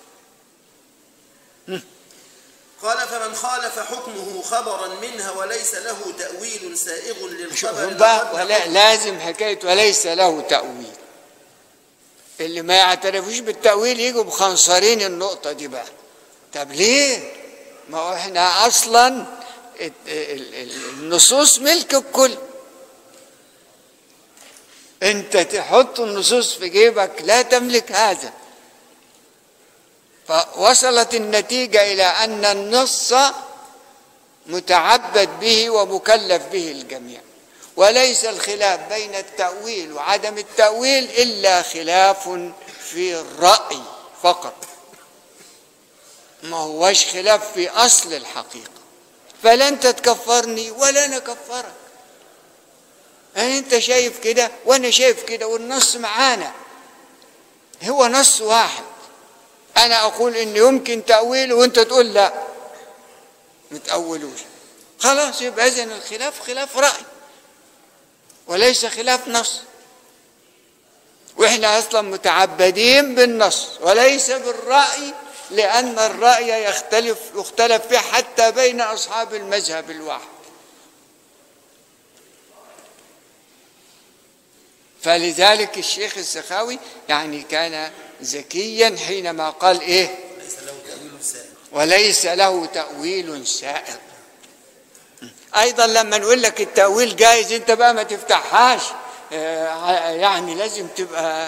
قال فمن خالف حكمه خبرا منها وليس له تأويل سائغ للخبر ولا لازم حكاية وليس له تأويل. اللي ما يعترفوش بالتأويل يجوا بخنصرين النقطة دي بقى. طب ليه؟ ما هو احنا أصلا النصوص ملك الكل. انت تحط النصوص في جيبك لا تملك هذا. فوصلت النتيجة إلى أن النص متعبد به ومكلف به الجميع، وليس الخلاف بين التأويل وعدم التأويل إلا خلاف في الرأي فقط، ما هوش خلاف في أصل الحقيقة. فلا أنت تكفرني ولا أنا كفرك، يعني أنت شايف كده وأنا شايف كده، والنص معانا هو نص واحد. أنا أقول إن يمكن تأويله وأنت تقول لا متأولوش، خلاص يبقى إذن الخلاف خلاف رأي وليس خلاف نص. وإحنا أصلا متعبدين بالنص وليس بالرأي، لأن الرأي يختلف يختلف فيه حتى بين أصحاب المذهب الواحد. فلذلك الشيخ السخاوي يعني كان ذكيا حينما قال ايه؟ ليس له تأويل سائغ. وليس له تأويل سائغ. ايضا لما نقول لك التأويل جائز انت بقى ما تفتحهاش، يعني لازم تبقى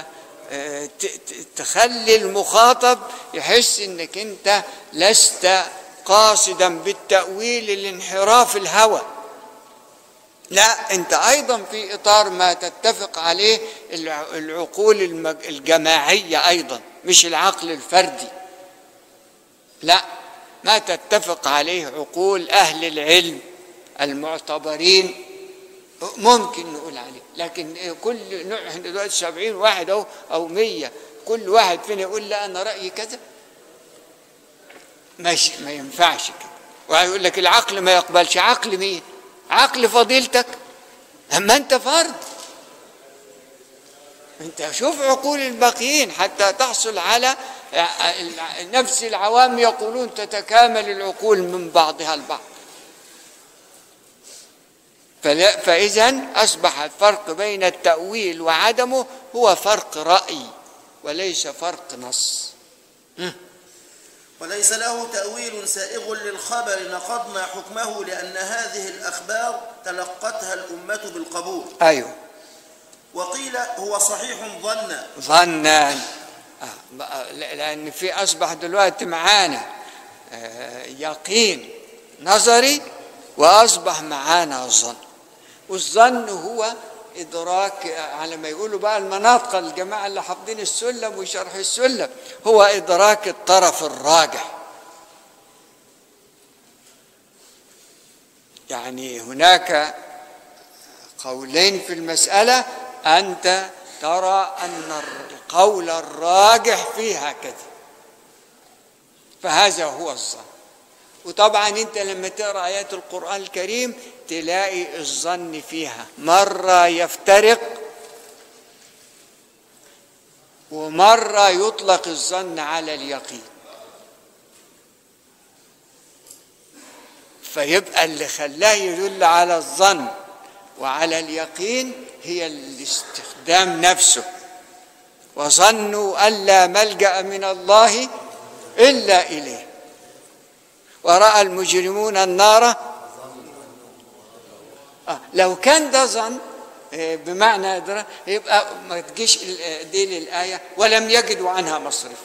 تخلي المخاطب يحس انك انت لست قاصدا بالتأويل لانحراف الهوى، لا، انت ايضا في اطار ما تتفق عليه العقول الجماعية ايضا، مش العقل الفردي، لا، ما تتفق عليه عقول اهل العلم المعتبرين ممكن نقول عليه. لكن كل نوع، احنا دلوقتي سبعين واحد او او مية، كل واحد فينا يقول لا انا رأيي كذا، ماشي، ما ينفعش كده. ويقول لك العقل ما يقبلش. عقل مين؟ عقل فضيلتك، اما انت فرد. انت شوف عقول الباقيين حتى تحصل على نفس العوام يقولون تتكامل العقول من بعضها البعض. فإذا أصبح الفرق بين التأويل وعدمه هو فرق رأي وليس فرق نص. وليس له تأويل سائغ للخبر نقضنا حكمه لأن هذه الأخبار تلقتها الأمة بالقبول. أيوه. وقيل هو صحيح ظنا. ظنا، آه. لأن في أصبح دلوقتي معانا آه يقين نظري وأصبح معانا ظن. والظن هو إدراك، على ما يقولوا بقى المناطق، الجماعة اللي حافظين السلم وشرح السلم، هو إدراك الطرف الراجح. يعني هناك قولين في المسألة، أنت ترى أن القول الراجح فيها كذا، فهذا هو الظن. وطبعا انت لما تقرأ آيات القرآن الكريم تلاقي الظن فيها مرة يفترق ومرة يطلق الظن على اليقين. فيبقى اللي خلاه يدل على الظن وعلى اليقين هي الاستخدام نفسه. وظنوا أن لا ملجأ من الله إلا إليه ورأى المجرمون النار. آه لو كان ده ظن بمعنى إدراك يبقى ما تجيش دي للآية ولم يجدوا عنها مصرف.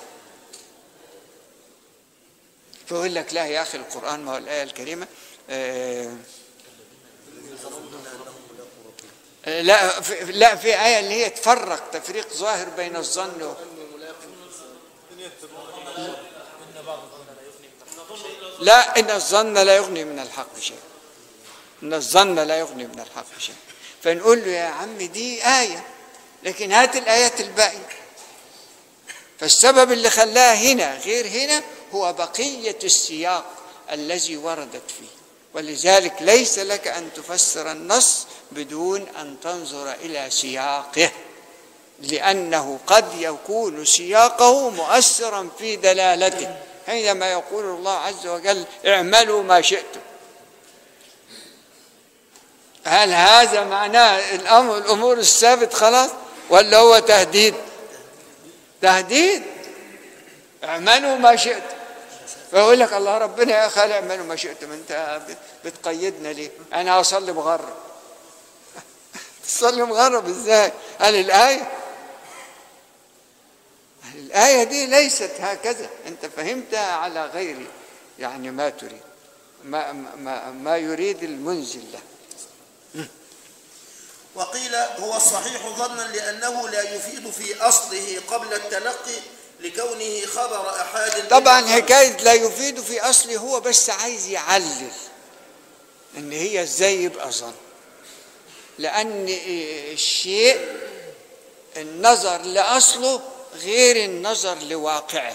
فيقول لك لا يا أخي القرآن ما هو الآية الكريمة آه لا في لا في آية اللي هي تفرق تفريق ظاهر بين الظن و... لا إن الظن لا يغني من الحق شيء. إن الظن لا يغني من الحق شيء. فنقول له يا عم دي آية لكن هات الآيات الباقية. فالسبب اللي خلاها هنا غير هنا هو بقية السياق الذي وردت فيه. ولذلك ليس لك أن تفسر النص بدون أن تنظر إلى سياقه، لأنه قد يكون سياقه مؤثرا في دلالته. حينما يقول الله عز وجل اعملوا ما شئتم، هل هذا معناه الأمر الأمور الثابت خلاص ولا هو تهديد؟ تهديد. اعملوا ما شئتم. فيقول لك الله ربنا يا أخي اعملوا ما شئتم، أنت بتقيدنا ليه؟ أنا أصلي مغرب. تصلي مغرب إزاي؟ هل الآية الآية دي ليست هكذا، أنت فهمتها على غير يعني ما تريد، ما, ما, ما يريد المنزل له. وقيل هو الصحيح ظنا لأنه لا يفيد في أصله قبل التلقي لكونه خبر أحاد. طبعا حكاية لا يفيد في أصله هو بس عايز يعلل إن هي إزاي يبقى ظن، لأن الشيء النظر لأصله غير النظر لواقعه.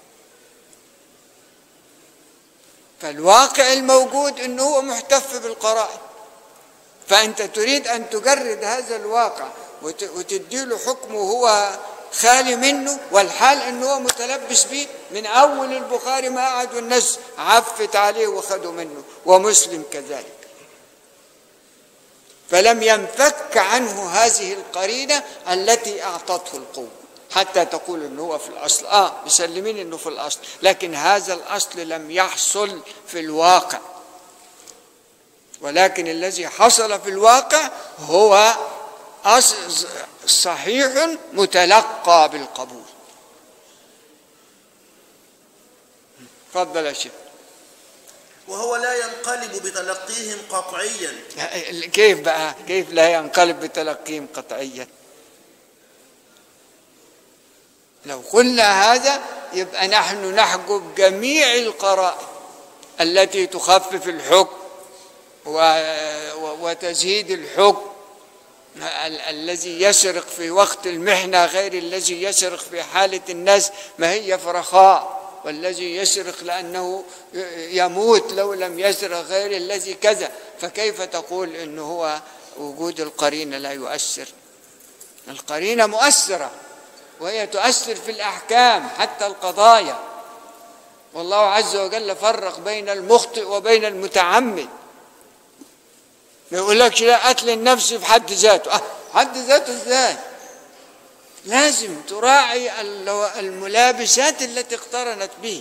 فالواقع الموجود إنه هو محتف بالقرائن، فأنت تريد أن تجرد هذا الواقع وتديله حكمه هو خالي منه، والحال أنه هو متلبس به. من أول البخاري ما قعد والناس عفت عليه وخدوا منه، ومسلم كذلك. فلم ينفك عنه هذه القرينة التي أعطته القوة حتى تقول أنه هو في الأصل آه مسلمين أنه في الأصل، لكن هذا الأصل لم يحصل في الواقع. ولكن الذي حصل في الواقع هو صحيح متلقى بالقبول. تفضل يا شيخ. وهو لا ينقلب بتلقيهم قطعيا. كيف بقى؟ كيف لا ينقلب بتلقيهم قطعيا؟ لو قلنا هذا يبقى نحن نحجب جميع القرائن التي تخفف الحكم وتزيد الحكم. الذي يسرق في وقت المحنة غير الذي يسرق في حالة الناس ما هي في رخاء، والذي يسرق لأنه يموت لو لم يسرق غير الذي كذا. فكيف تقول إنه هو وجود القرينة لا يؤثر؟ القرينة مؤثرة، وهي تؤثر في الأحكام حتى القضايا. والله عز وجل فرق بين المخطئ وبين المتعمد. ما يقولكش لا قتل النفس في حد ذاته. أه حد ذاته ازاي؟ لازم تراعي الملابسات التي اقترنت به.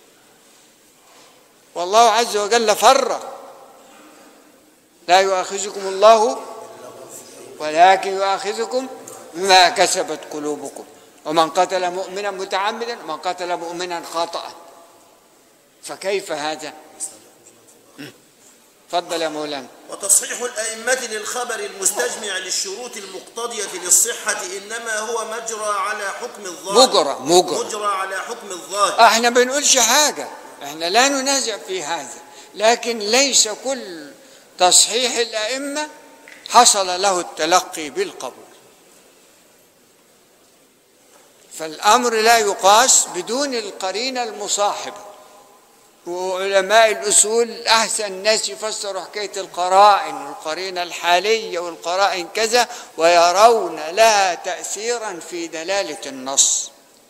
والله عز وجل فرق. لا يؤاخذكم الله ولكن يؤاخذكم بما كسبت قلوبكم، ومن قتل مؤمنا متعمدا ومن قتل مؤمنا خطأ. فكيف هذا؟ تفضل يا مولانا. وتصحيح الأئمة للخبر المستجمع للشروط المقتضية للصحة إنما هو مجرى على حكم الظاهر. مجرى مجرى مجرى على حكم الظاهر. احنا ما بنقولش حاجة، احنا لا ننازع في هذا، لكن ليس كل تصحيح الأئمة حصل له التلقي بالقبول. فالأمر لا يقاس بدون القرينة المصاحبة. وعلماء الأصول أحسن ناس يفسروا حكاية القرائن والقرينة الحالية والقرائن كذا، ويرون لها تأثيرا في دلالة النص.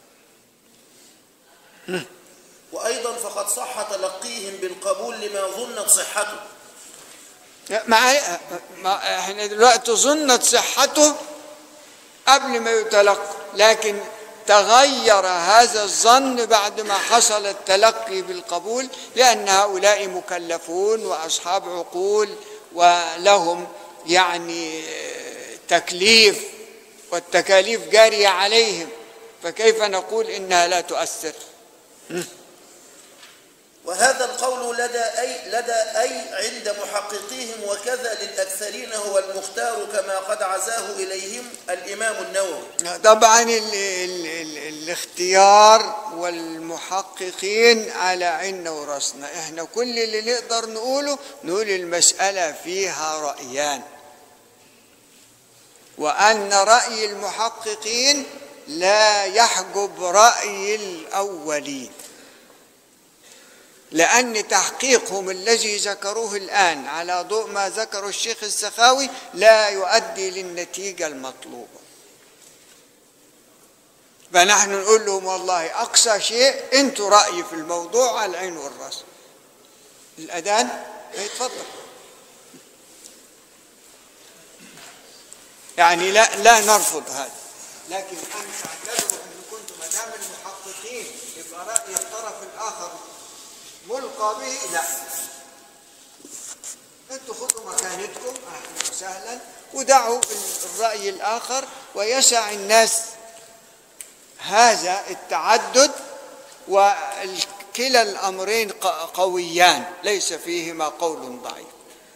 وأيضا فقد صح تلقيهم بالقبول لما ظنت صحته. مع ما احنا دلوقتي ظنت صحته قبل ما يتلقى، لكن تغير هذا الظن بعد ما حصل التلقي بالقبول، لأن هؤلاء مكلفون وأصحاب عقول ولهم يعني تكليف، والتكاليف جارية عليهم، فكيف نقول إنها لا تؤثر؟ وهذا القول لدى أي, لدى أي عند محققيهم وكذا للأكثرين هو المختار كما قد عزاه إليهم الإمام النووي. طبعا ال ال ال الاختيار والمحققين على عيننا وراسنا، احنا كل اللي نقدر نقوله نقول المسألة فيها رأيان، وأن رأي المحققين لا يحجب رأي الأولين، لأن تحقيقهم الذي ذكروه الآن على ضوء ما ذكره الشيخ السخاوي لا يؤدي للنتيجة المطلوبة. فنحن نقول لهم والله أقصى شيء أنتوا رأي في الموضوع على العين والرأس. الأذان يتفضل. يعني لا لا نرفض هذا، لكن أن تعتبروا أن كنتم مدام المحققين يبقى رأي الطرف الآخر ملقى به، لا، انتوا خذوا مكانتكم اهلا وسهلا ودعوا الرأي الآخر، ويسع الناس هذا التعدد، وكلا الأمرين قويان ليس فيهما قول ضعيف.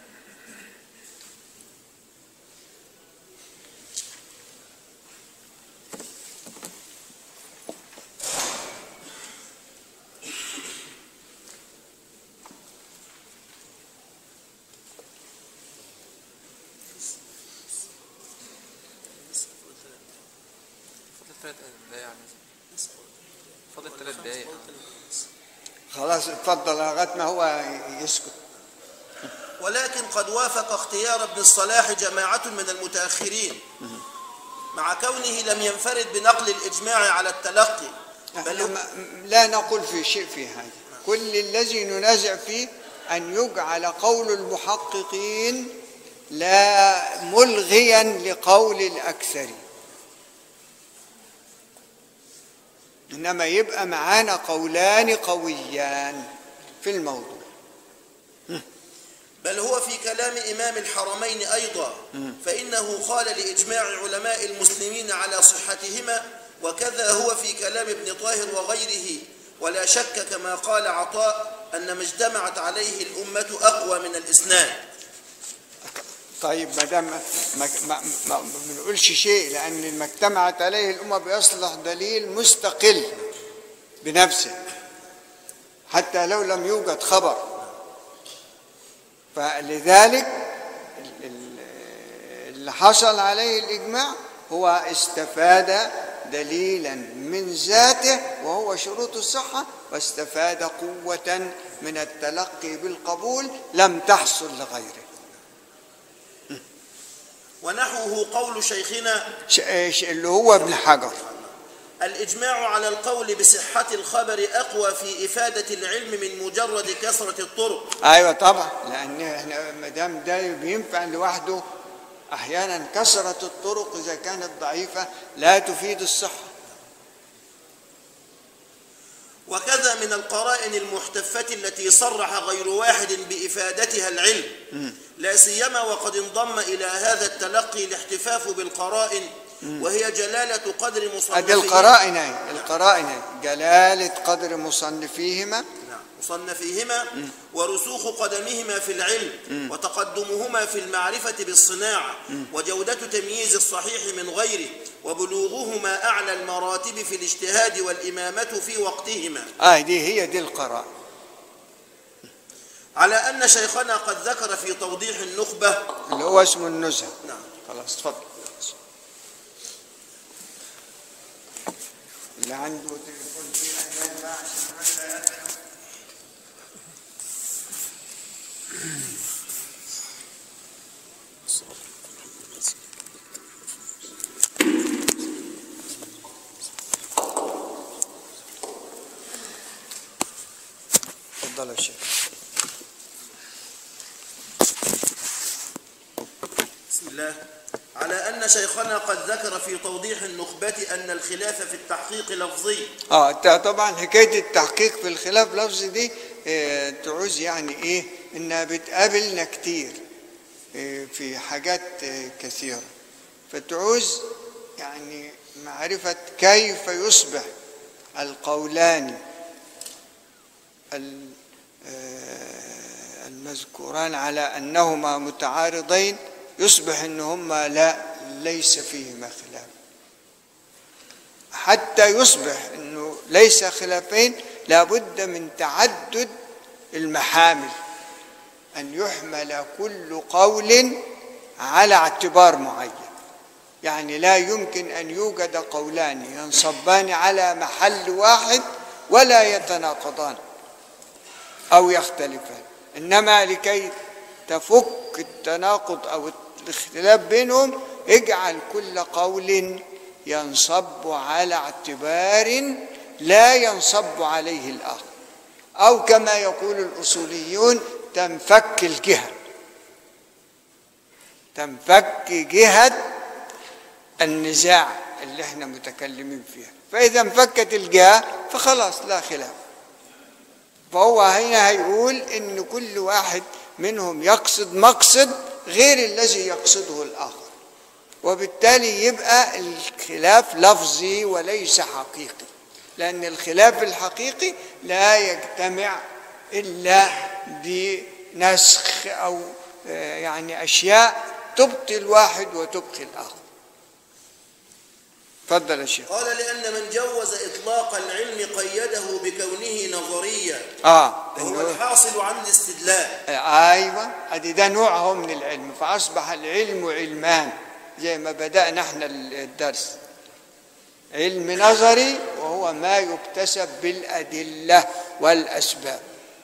فاضل ثلاث دقايق. خلاص اتفضل لغايه ما هو يسكت. ولكن قد وافق اختيار ابن الصلاح جماعة من المتأخرين مع كونه لم ينفرد بنقل الإجماع على التلقي، بل لا نقول في شيء في هذا. كل الذي ننازع فيه أن يجعل قول المحققين لا ملغيا لقول الأكثرين، إنما يبقى معانا قولان قويان في الموضوع. بل هو في كلام إمام الحرمين أيضا، فإنه قال لإجماع علماء المسلمين على صحتهما، وكذا هو في كلام ابن طاهر وغيره. ولا شك كما قال عطاء أن ما اجتمعت عليه الأمة أقوى من الإسناد. طيب ما دام ما ما ما بنقولش شيء، لأن ما اجتمعت عليه الأمة بيصلح دليل مستقل بنفسه حتى لو لم يوجد خبر. فلذلك اللي حصل عليه الإجماع هو استفاد دليلا من ذاته وهو شروط الصحة، واستفاد قوة من التلقي بالقبول لم تحصل لغيره. ونحوه قول شيخنا اللي هو ابن حجر: الإجماع على القول بصحة الخبر أقوى في إفادة العلم من مجرد كثرة الطرق. أيوة طبعا، لأن احنا ما دام ده بينفع لوحده، أحيانا كثرة الطرق إذا كانت ضعيفة لا تفيد الصحة. وكذا من القرائن المحتفة التي صرح غير واحد بإفادتها العلم، لا سيما وقد انضم إلى هذا التلقي الاحتفاف بالقرائن، وهي جلالة قدر مصنفيهما. أدي القرائن القرائن جلالة قدر مصنفيهما مصنفيهما ورسوخ قدمهما في العلم، وتقدمهما في المعرفة بالصناعة، وجودة تمييز الصحيح من غيره، وبلوغهما أعلى المراتب في الاجتهاد والإمامة في وقتهما. آه دي هي دي القرائن. على أن شيخنا قد ذكر في توضيح النخبة اللي هو اسمه النزهة. نعم. خلاص اتفضل. اللي عنده تليفون فيه أذان بقى عشان تفضل يا شيخ. بسم الله. على أن شيخنا قد ذكر في توضيح النخبة أن الخلاف في التحقيق لفظي. اه طبعا حكايه التحقيق في الخلاف لفظي دي اه تعوز يعني ايه انها بتقابلنا كتير اه في حاجات اه كثيره، فتعوز يعني معرفه كيف يصبح القولان المذكوران على انهما متعارضين يصبح ان هما لا ليس فيهما خلاف، حتى يصبح انه ليس خلافين لابد من تعدد المحامل، ان يحمل كل قول على اعتبار معين. يعني لا يمكن ان يوجد قولان ينصبان على محل واحد ولا يتناقضان او يختلفان، انما لكي تفك التناقض او الاختلاف بينهم اجعل كل قول ينصب على اعتبار لا ينصب عليه الآخر، أو كما يقول الأصوليون تنفك الجهة، تنفك جهة النزاع اللي احنا متكلمين فيها، فإذا انفكت الجهة فخلاص لا خلاف. فهو هنا هيقول إن كل واحد منهم يقصد مقصد غير الذي يقصده الآخر، وبالتالي يبقى الخلاف لفظي وليس حقيقي، لأن الخلاف الحقيقي لا يجتمع إلا بنسخ أو يعني أشياء تبطل واحد وتبقي الآخر. تفضل يا شيخ. قال لأن من جوز إطلاق العلم قيده بكونه نظريا آه وهو الحاصل عن الاستدلال. أيوة، أدي ده نوعه من العلم، فأصبح العلم علمان زي ما بدأنا احنا الدرس، علم نظري وهو ما يكتسب بالأدلة والأسباب.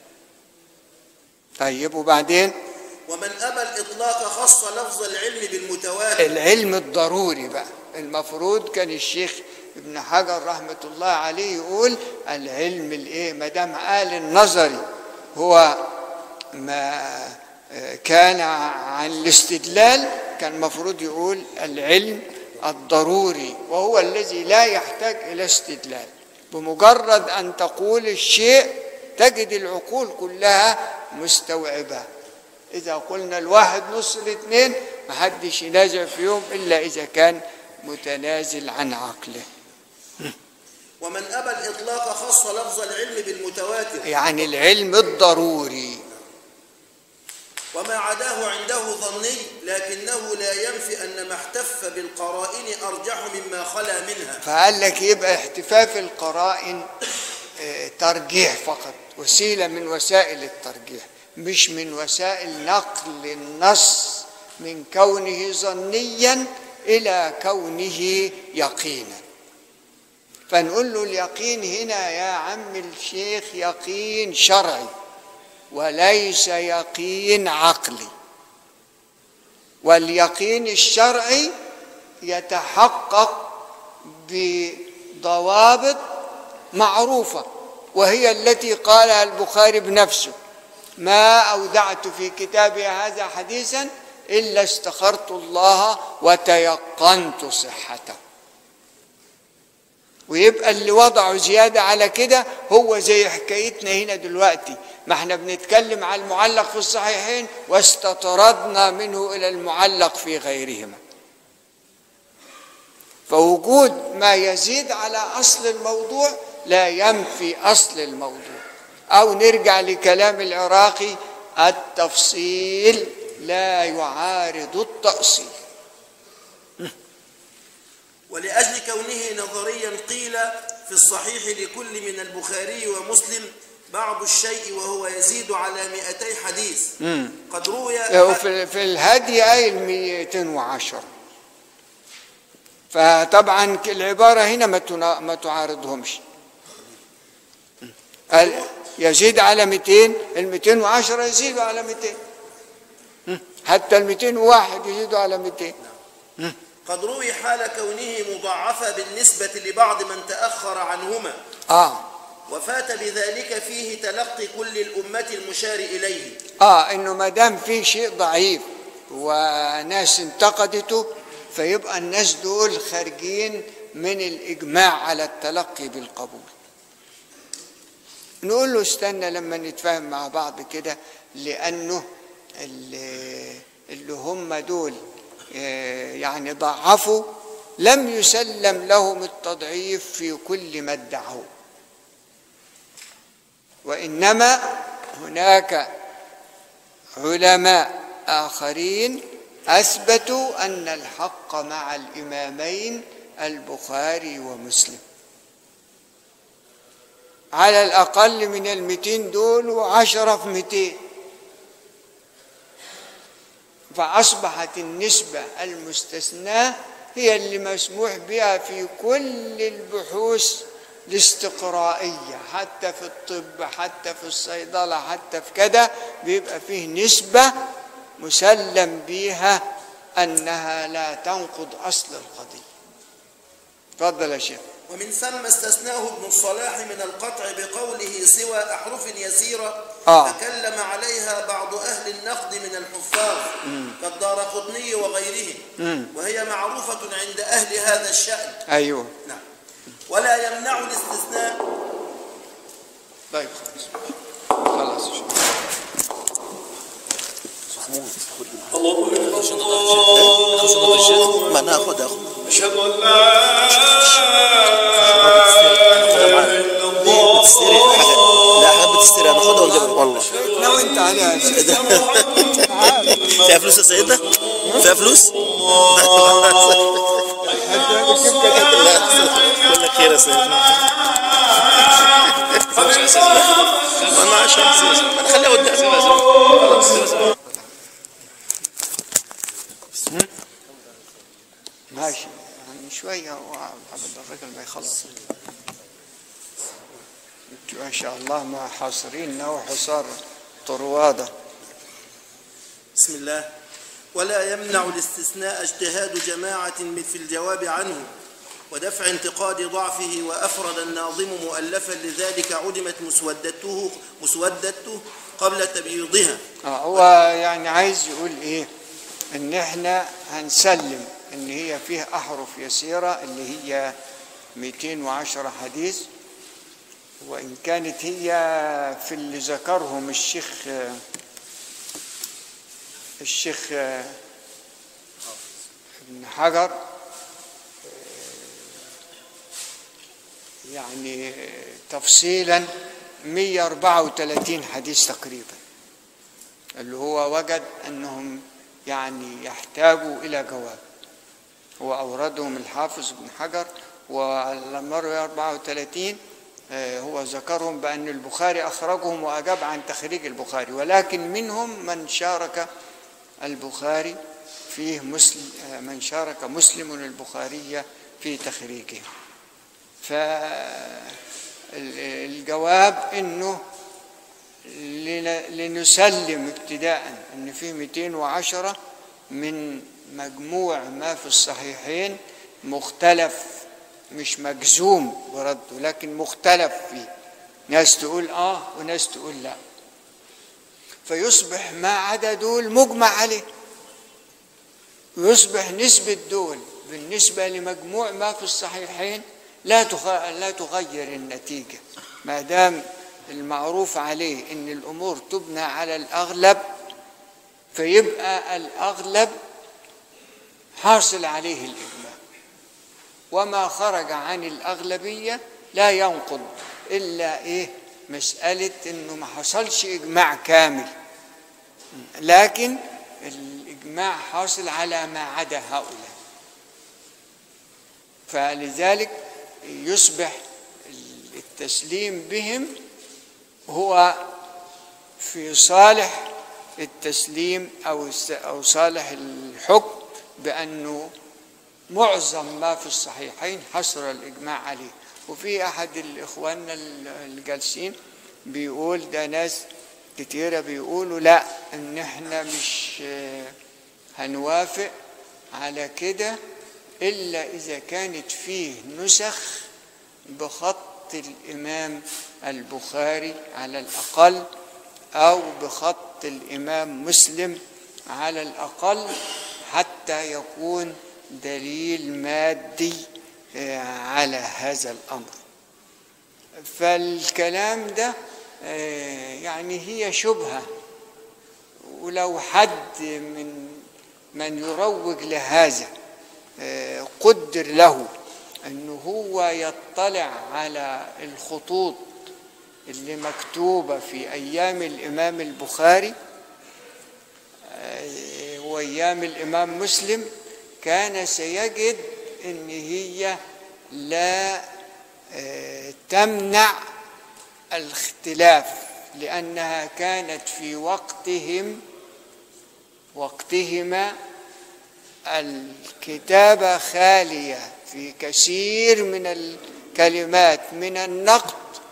طيب وبعدين؟ ومن أبى الإطلاق خص لفظ العلم بالمتواتر. العلم الضروري بقى، المفروض كان الشيخ ابن حجر رحمة الله عليه يقول العلم الايه، ما دام قال النظري هو ما كان عن الاستدلال، كان المفروض يقول العلم الضروري وهو الذي لا يحتاج إلى استدلال. بمجرد أن تقول الشيء تجد العقول كلها مستوعبة. إذا قلنا الواحد نص الاثنين محدش ينازع فيهم إلا إذا كان متنازل عن عقله. ومن أبى الإطلاق خص لفظ العلم بالمتواتر، يعني العلم الضروري، وما عداه عنده ظني، لكنه لا ينفي أن ما احتف بالقرائن أرجح مما خلا منها. فقال لك يبقى احتفاف القرائن ترجيح فقط، وسيلة من وسائل الترجيح، مش من وسائل نقل النص من كونه ظنيا إلى كونه يقينا. فنقول له اليقين هنا يا عم الشيخ يقين شرعي وليس يقين عقلي، واليقين الشرعي يتحقق بضوابط معروفة، وهي التي قالها البخاري بنفسه: ما أودعت في كتابي هذا حديثا إلا استخرت الله وتيقنت صحته. ويبقى اللي وضعوا زيادة على كده هو زي حكايتنا هنا دلوقتي، ما احنا بنتكلم على المعلق في الصحيحين واستطردنا منه إلى المعلق في غيرهما. فوجود ما يزيد على أصل الموضوع لا ينفي أصل الموضوع. أو نرجع لكلام العراقي: التفصيل لا يعارض التأصيل. ولأجل كونه نظريا قيل في الصحيح لكل من البخاري ومسلم بعض الشيء وهو يزيد على مئتي حديث. مم. قد روي في الهدي أي المئتين وعشر. فطبعا العبارة هنا ما تعارضهمش. يزيد على مئتين، المئتين وعشرة يزيدوا على مئتين، حتى المئتين وواحد يزيدوا على مئتين. قد روي حال كونه مضاعفة بالنسبة لبعض من تأخر عنهما. آه وفات بذلك فيه تلقي كل الأمة المشار إليه. اه انه ما دام في شيء ضعيف وناس انتقدته فيبقى الناس دول خارجين من الإجماع على التلقي بالقبول. نقول له استنى لما نتفاهم مع بعض كده، لأنه اللي, اللي هم دول يعني ضعفوا لم يسلم لهم التضعيف في كل ما ادعوا، وإنما هناك علماء آخرين أثبتوا أن الحق مع الإمامين البخاري ومسلم، على الأقل من المئتين دول وعشرة في مئتين، فأصبحت النسبة المستثناة هي اللي مسموح بها في كل البحوث الاستقرائية، حتى في الطب، حتى في الصيدلة، حتى في كده بيبقى فيه نسبة مسلم بها أنها لا تنقض أصل القضية. تفضل يا شيخ. ومن ثم استثناه ابن الصلاح من القطع بقوله سوى أحرف يسيرة آه. تكلم عليها بعض أهل النقد من الحفاظ كالدارقطني وغيرهم، مم. وهي معروفة عند أهل هذا الشأن. أيوه. نعم. ولا يمنع الاستثناء. طيب خلاص. الله أكبر. ما ناخذ اخذ. أشهد أن لا إله إلا الله. لا حابة تستري أنا خدها ونجيبها والله. لو أنت عليها فيها فلوس يا سيدنا؟ فيها فلوس؟ لا كل خير يا سيدنا. أنا عشان أنا خليها قدام. ماشي يعني شوية وعبد الرجل ما يخلص. ما شاء الله ما حاصرين نوع حصار طروادة. بسم الله. ولا يمنع الاستثناء اجتهاد جماعة في الجواب عنه ودفع انتقاد ضعفه، وأفرد الناظم مؤلفا لذلك عدمت مسودته مسودته قبل تبييضها. آه هو يعني عايز يقول إيه؟ إن إحنا هنسلم إن هي فيه أحرف يسيرة اللي هي مئتين وعشرة حديث، وإن كانت هي في اللي ذكرهم الشيخ الشيخ ابن حجر يعني تفصيلا مئة وأربعة وثلاثين حديث تقريبا، اللي هو وجد أنهم يعني يحتاجوا إلى جواب، هو أوردهم الحافظ ابن حجر، ولما روى أربعة وثلاثين هو ذكرهم بأن البخاري أخرجهم وأجاب عن تخريج البخاري، ولكن منهم من شارك البخاري فيه مسلم، من شارك مسلم البخاري في تخريجه. فالجواب إنه لنسلم ابتداء أن فيه مئتين وعشرة من مجموع ما في الصحيحين مختلف، مش مجزوم برده لكن مختلف فيه، ناس تقول آه وناس تقول لا، فيصبح ما عدا دول مجمع عليه، ويصبح نسبة دول بالنسبة لمجموع ما في الصحيحين لا لا تغير النتيجة، ما دام المعروف عليه إن الأمور تبنى على الأغلب، فيبقى الأغلب حاصل عليه الإجماع، وما خرج عن الأغلبية لا ينقض إلا إيه مسألة إنه ما حصلش إجماع كامل، لكن الإجماع حاصل على ما عدا هؤلاء، فلذلك يصبح التسليم بهم هو في صالح التسليم أو أو صالح الحكم بأنه معظم ما في الصحيحين حصر الإجماع عليه. وفي أحد الإخواننا الجالسين بيقول ده ناس كتيرة بيقولوا لا إن إحنا مش هنوافق على كده إلا إذا كانت فيه نسخ بخط بخط الإمام البخاري على الأقل، أو بخط الإمام مسلم على الأقل، حتى يكون دليل مادي على هذا الأمر. فالكلام ده يعني هي شبهة، ولو حد من من يروج لهذا قدر له أنه هو يطلع على الخطوط اللي مكتوبة في أيام الإمام البخاري وأيام الإمام مسلم، كان سيجد أن هي لا تمنع الاختلاف، لأنها كانت في وقتهم وقتهما الكتابة خالية في كثير من الكلمات من النقد،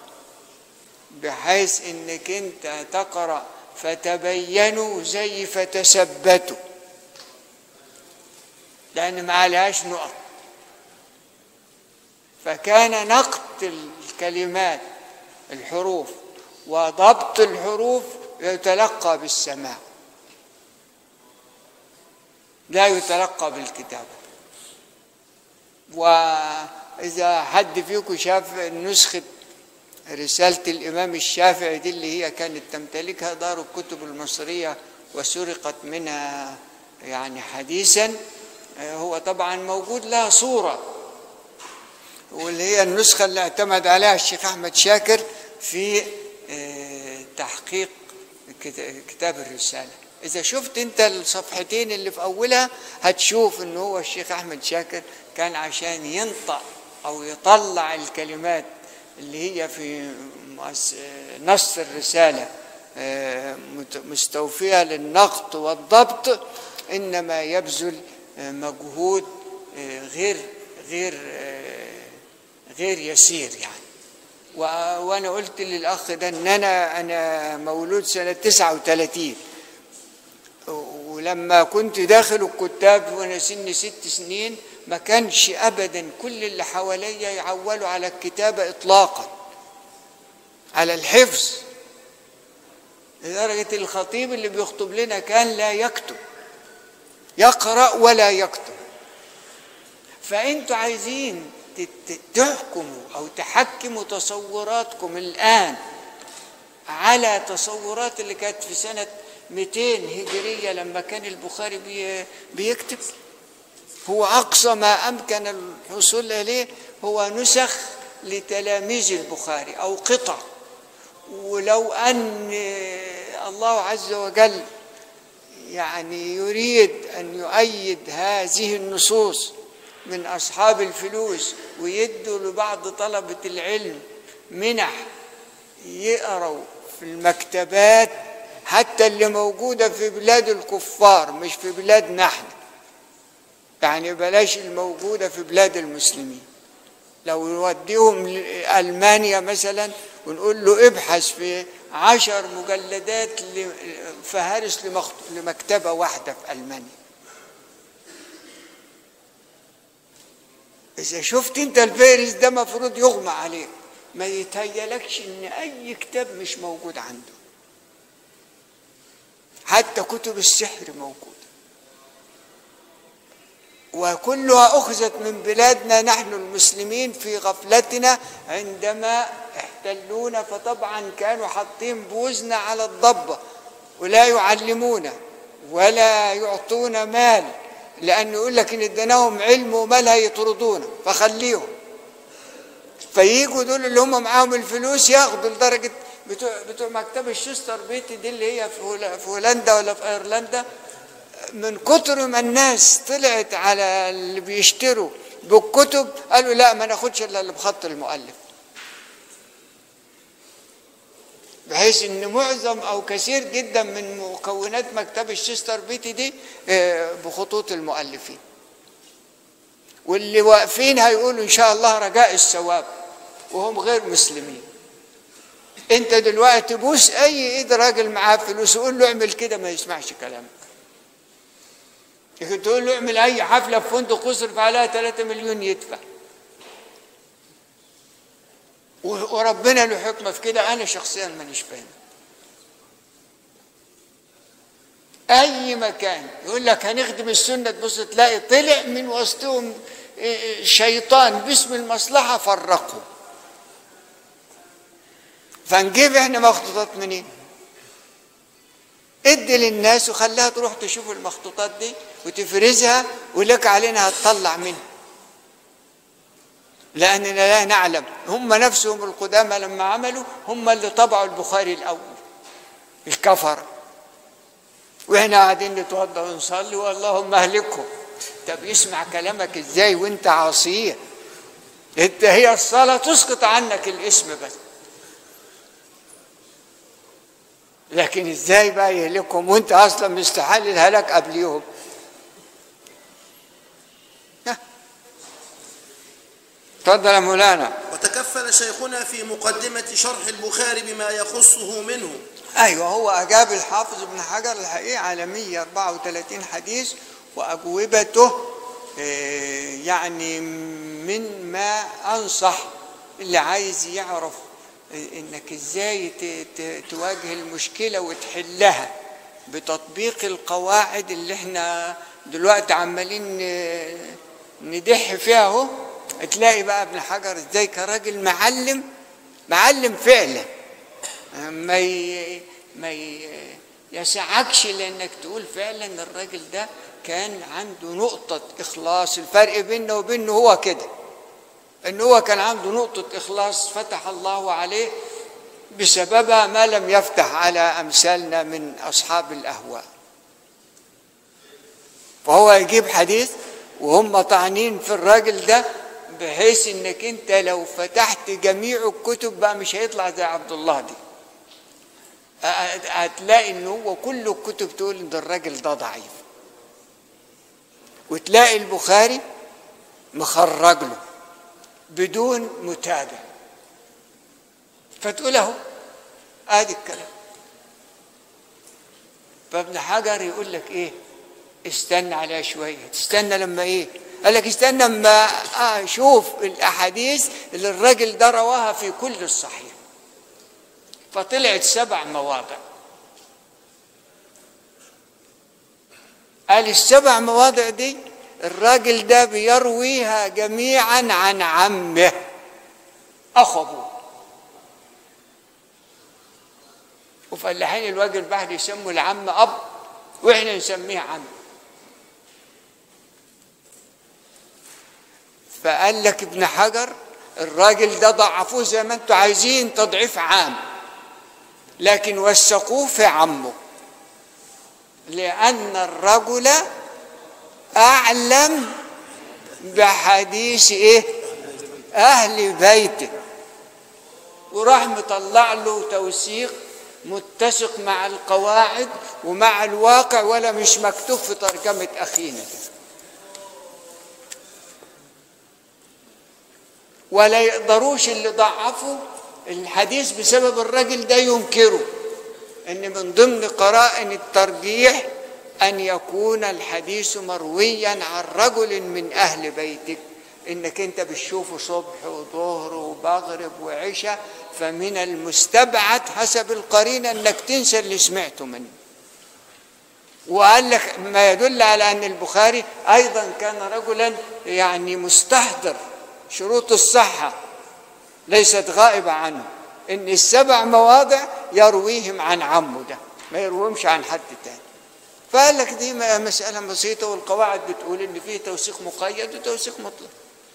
بحيث انك انت تقرأ فتبينوا زي فتثبتوا، لأن ما عليهاش نقط. فكان نقد الكلمات الحروف وضبط الحروف يتلقى بالسماع، لا يتلقى بالكتابة. وإذا حد فيكم شاف نسخة رسالة الإمام الشافعي دي اللي هي كانت تمتلكها دار الكتب المصرية وسرقت منها يعني حديثا، هو طبعا موجود لها صورة، واللي هي النسخة اللي اعتمد عليها الشيخ أحمد شاكر في تحقيق كتاب الرسالة. إذا شفت أنت الصفحتين اللي في أولها هتشوف إنه هو الشيخ أحمد شاكر كان عشان ينطق أو يطلع الكلمات اللي هي في نص الرسالة مستوفية للنقط والضبط، إنما يبذل مجهود غير غير غير يسير يعني. وأنا قلت للأخ ده إن أنا أنا مولود سنة تسعة وثلاثين، ولما كنت داخل الكتاب وأنا سني ست سنين ما كانش أبدا كل اللي حواليا يعولوا على الكتابة إطلاقا، على الحفظ، لدرجة الخطيب اللي بيخطب لنا كان لا يكتب، يقرأ ولا يكتب. فأنتوا عايزين تحكموا أو تحكموا تصوراتكم الآن على تصورات اللي كانت في سنة مئتين هجرية لما كان البخاري بيكتب. هو أقصى ما أمكن الحصول إليه هو نسخ لتلاميذ البخاري أو قطع، ولو أن الله عز وجل يعني يريد أن يؤيد هذه النصوص من أصحاب الفلوس ويدوا لبعض طلبة العلم منح يقروا في المكتبات حتى اللي موجودة في بلاد الكفار مش في بلادنا احنا، يعني بلاش الموجودة في بلاد المسلمين. لو نوديهم ألمانيا مثلا ونقول له ابحث في عشر مجلدات فهرس لمكتبة واحدة في ألمانيا. إذا شفت أنت الفهرس ده مفروض يغمى عليه، ما يتهيألكش إن أي كتاب مش موجود عنده، حتى كتب السحر موجودة، وكلها أخذت من بلادنا نحن المسلمين في غفلتنا عندما احتلونا. فطبعا كانوا حاطين بوزنا على الضبة ولا يعلمونا ولا يعطونا مال، لأن يقول لك إن اديناهم علم ومال هيطردونا فخليهم. فييجوا دول اللي هم معاهم الفلوس ياخدوا لدرجة بتوع بتوع مكتبة شوستر بيتي دي اللي هي في هولندا ولا في ايرلندا، من كتر ما الناس طلعت على اللي بيشتروا بالكتب قالوا لا ما ناخدش الا اللي بخط المؤلف، بحيث ان معظم او كثير جدا من مكونات مكتبة شوستر بيتي دي بخطوط المؤلفين، واللي واقفين هيقولوا ان شاء الله رجاء الثواب وهم غير مسلمين. انت دلوقتي بوس اي ايد راجل معاه فلوس وقول له اعمل كده ما يسمعش كلامك. لكن تقول له اعمل اي حفله في فندق يصرف عليها ثلاثة مليون يدفع. وربنا له حكمة في كده، أنا شخصيا مانيش فاهم. أي مكان يقول لك هنخدم السنة، تبص تلاقي طلع من وسطهم شيطان باسم المصلحة فرقوا. فنجيب احنا مخطوطات منين؟ ادي للناس وخليها تروح تشوف المخطوطات دي وتفرزها ولك علينا هتطلع منها، لأننا لا نعلم. هم نفسهم القدامى لما عملوا هم اللي طبعوا البخاري الأول الكفر، واحنا قاعدين نتوضا ونصلي واللهم اهلكهم. طب يسمع كلامك ازاي وانت عاصيه؟ انت هي الصلاه تسقط عنك الاسم بس، لكن ازاي بقى يهلكهم وانت اصلا مستحيل الهلاك قبليهم؟ تفضل يا مولانا. وتكفل شيخنا في مقدمة شرح البخاري بما يخصه منه. ايوه، هو اجاب الحافظ ابن حجر الحقيقه على مئة وأربعة وثلاثين حديث، واجوبته يعني من ما انصح اللي عايز يعرف انك ازاي تواجه المشكله وتحلها بتطبيق القواعد اللي احنا دلوقتي عمالين ندح فيها اهو. تلاقي بقى ابن حجر ازاي كراجل معلم معلم فعلا، ما ي... ما ي... يسعكش لانك تقول فعلا الراجل ده كان عنده نقطة إخلاص. الفرق بينه وبينه هو كده، إن هو كان عنده نقطة إخلاص فتح الله عليه بسببها ما لم يفتح على أمثالنا من أصحاب الأهواء. فهو يجيب حديث وهم طعنين في الراجل ده، بحيث إنك أنت لو فتحت جميع الكتب بقى مش هيطلع زي عبد الله دي، هتلاقي إنه هو كل الكتب تقول إن الراجل ده ضعيف، وتلاقي البخاري مخرج له بدون متابع، فتقول اهو ادي الكلام. فابن حجر يقول لك ايه؟ استنى عليها شويه. تستنى لما ايه؟ قال لك استنى لما اشوف الاحاديث اللي الراجل ده رواها في كل الصحيح. فطلعت سبع مواضع. قال السبع مواضع دي الراجل ده بيرويها جميعا عن عمه اخو ابوه. وفلاحين الوجه البحري يسموا العم اب واحنا نسميه عم. فقال لك ابن حجر الراجل ده ضعفوه زي ما انتوا عايزين تضعيف عام، لكن وثقوه في عمه، لأن الرجل أعلم بحديث إيه؟ أهل بيته. وراح مطلع له توثيق متسق مع القواعد ومع الواقع، ولا مش مكتوب في ترجمة أخينا ده. ولا يقدروش اللي ضعفوا الحديث بسبب الرجل ده ينكروا ان من ضمن قرائن الترجيح ان يكون الحديث مرويا عن رجل من اهل بيتك، انك انت بتشوفه صبح وظهر ومغرب وعشاء، فمن المستبعد حسب القرينه انك تنسى اللي سمعته منه. وقال لك ما يدل على ان البخاري ايضا كان رجلا يعني مستحضر شروط الصحه ليست غائبه عنه، ان السبع مواضع يرويهم عن عمه ده، ما يرويهمش عن حد تاني. فقال لك دي مساله بسيطه، والقواعد بتقول ان فيه توثيق مقيد وتوثيق مطلق.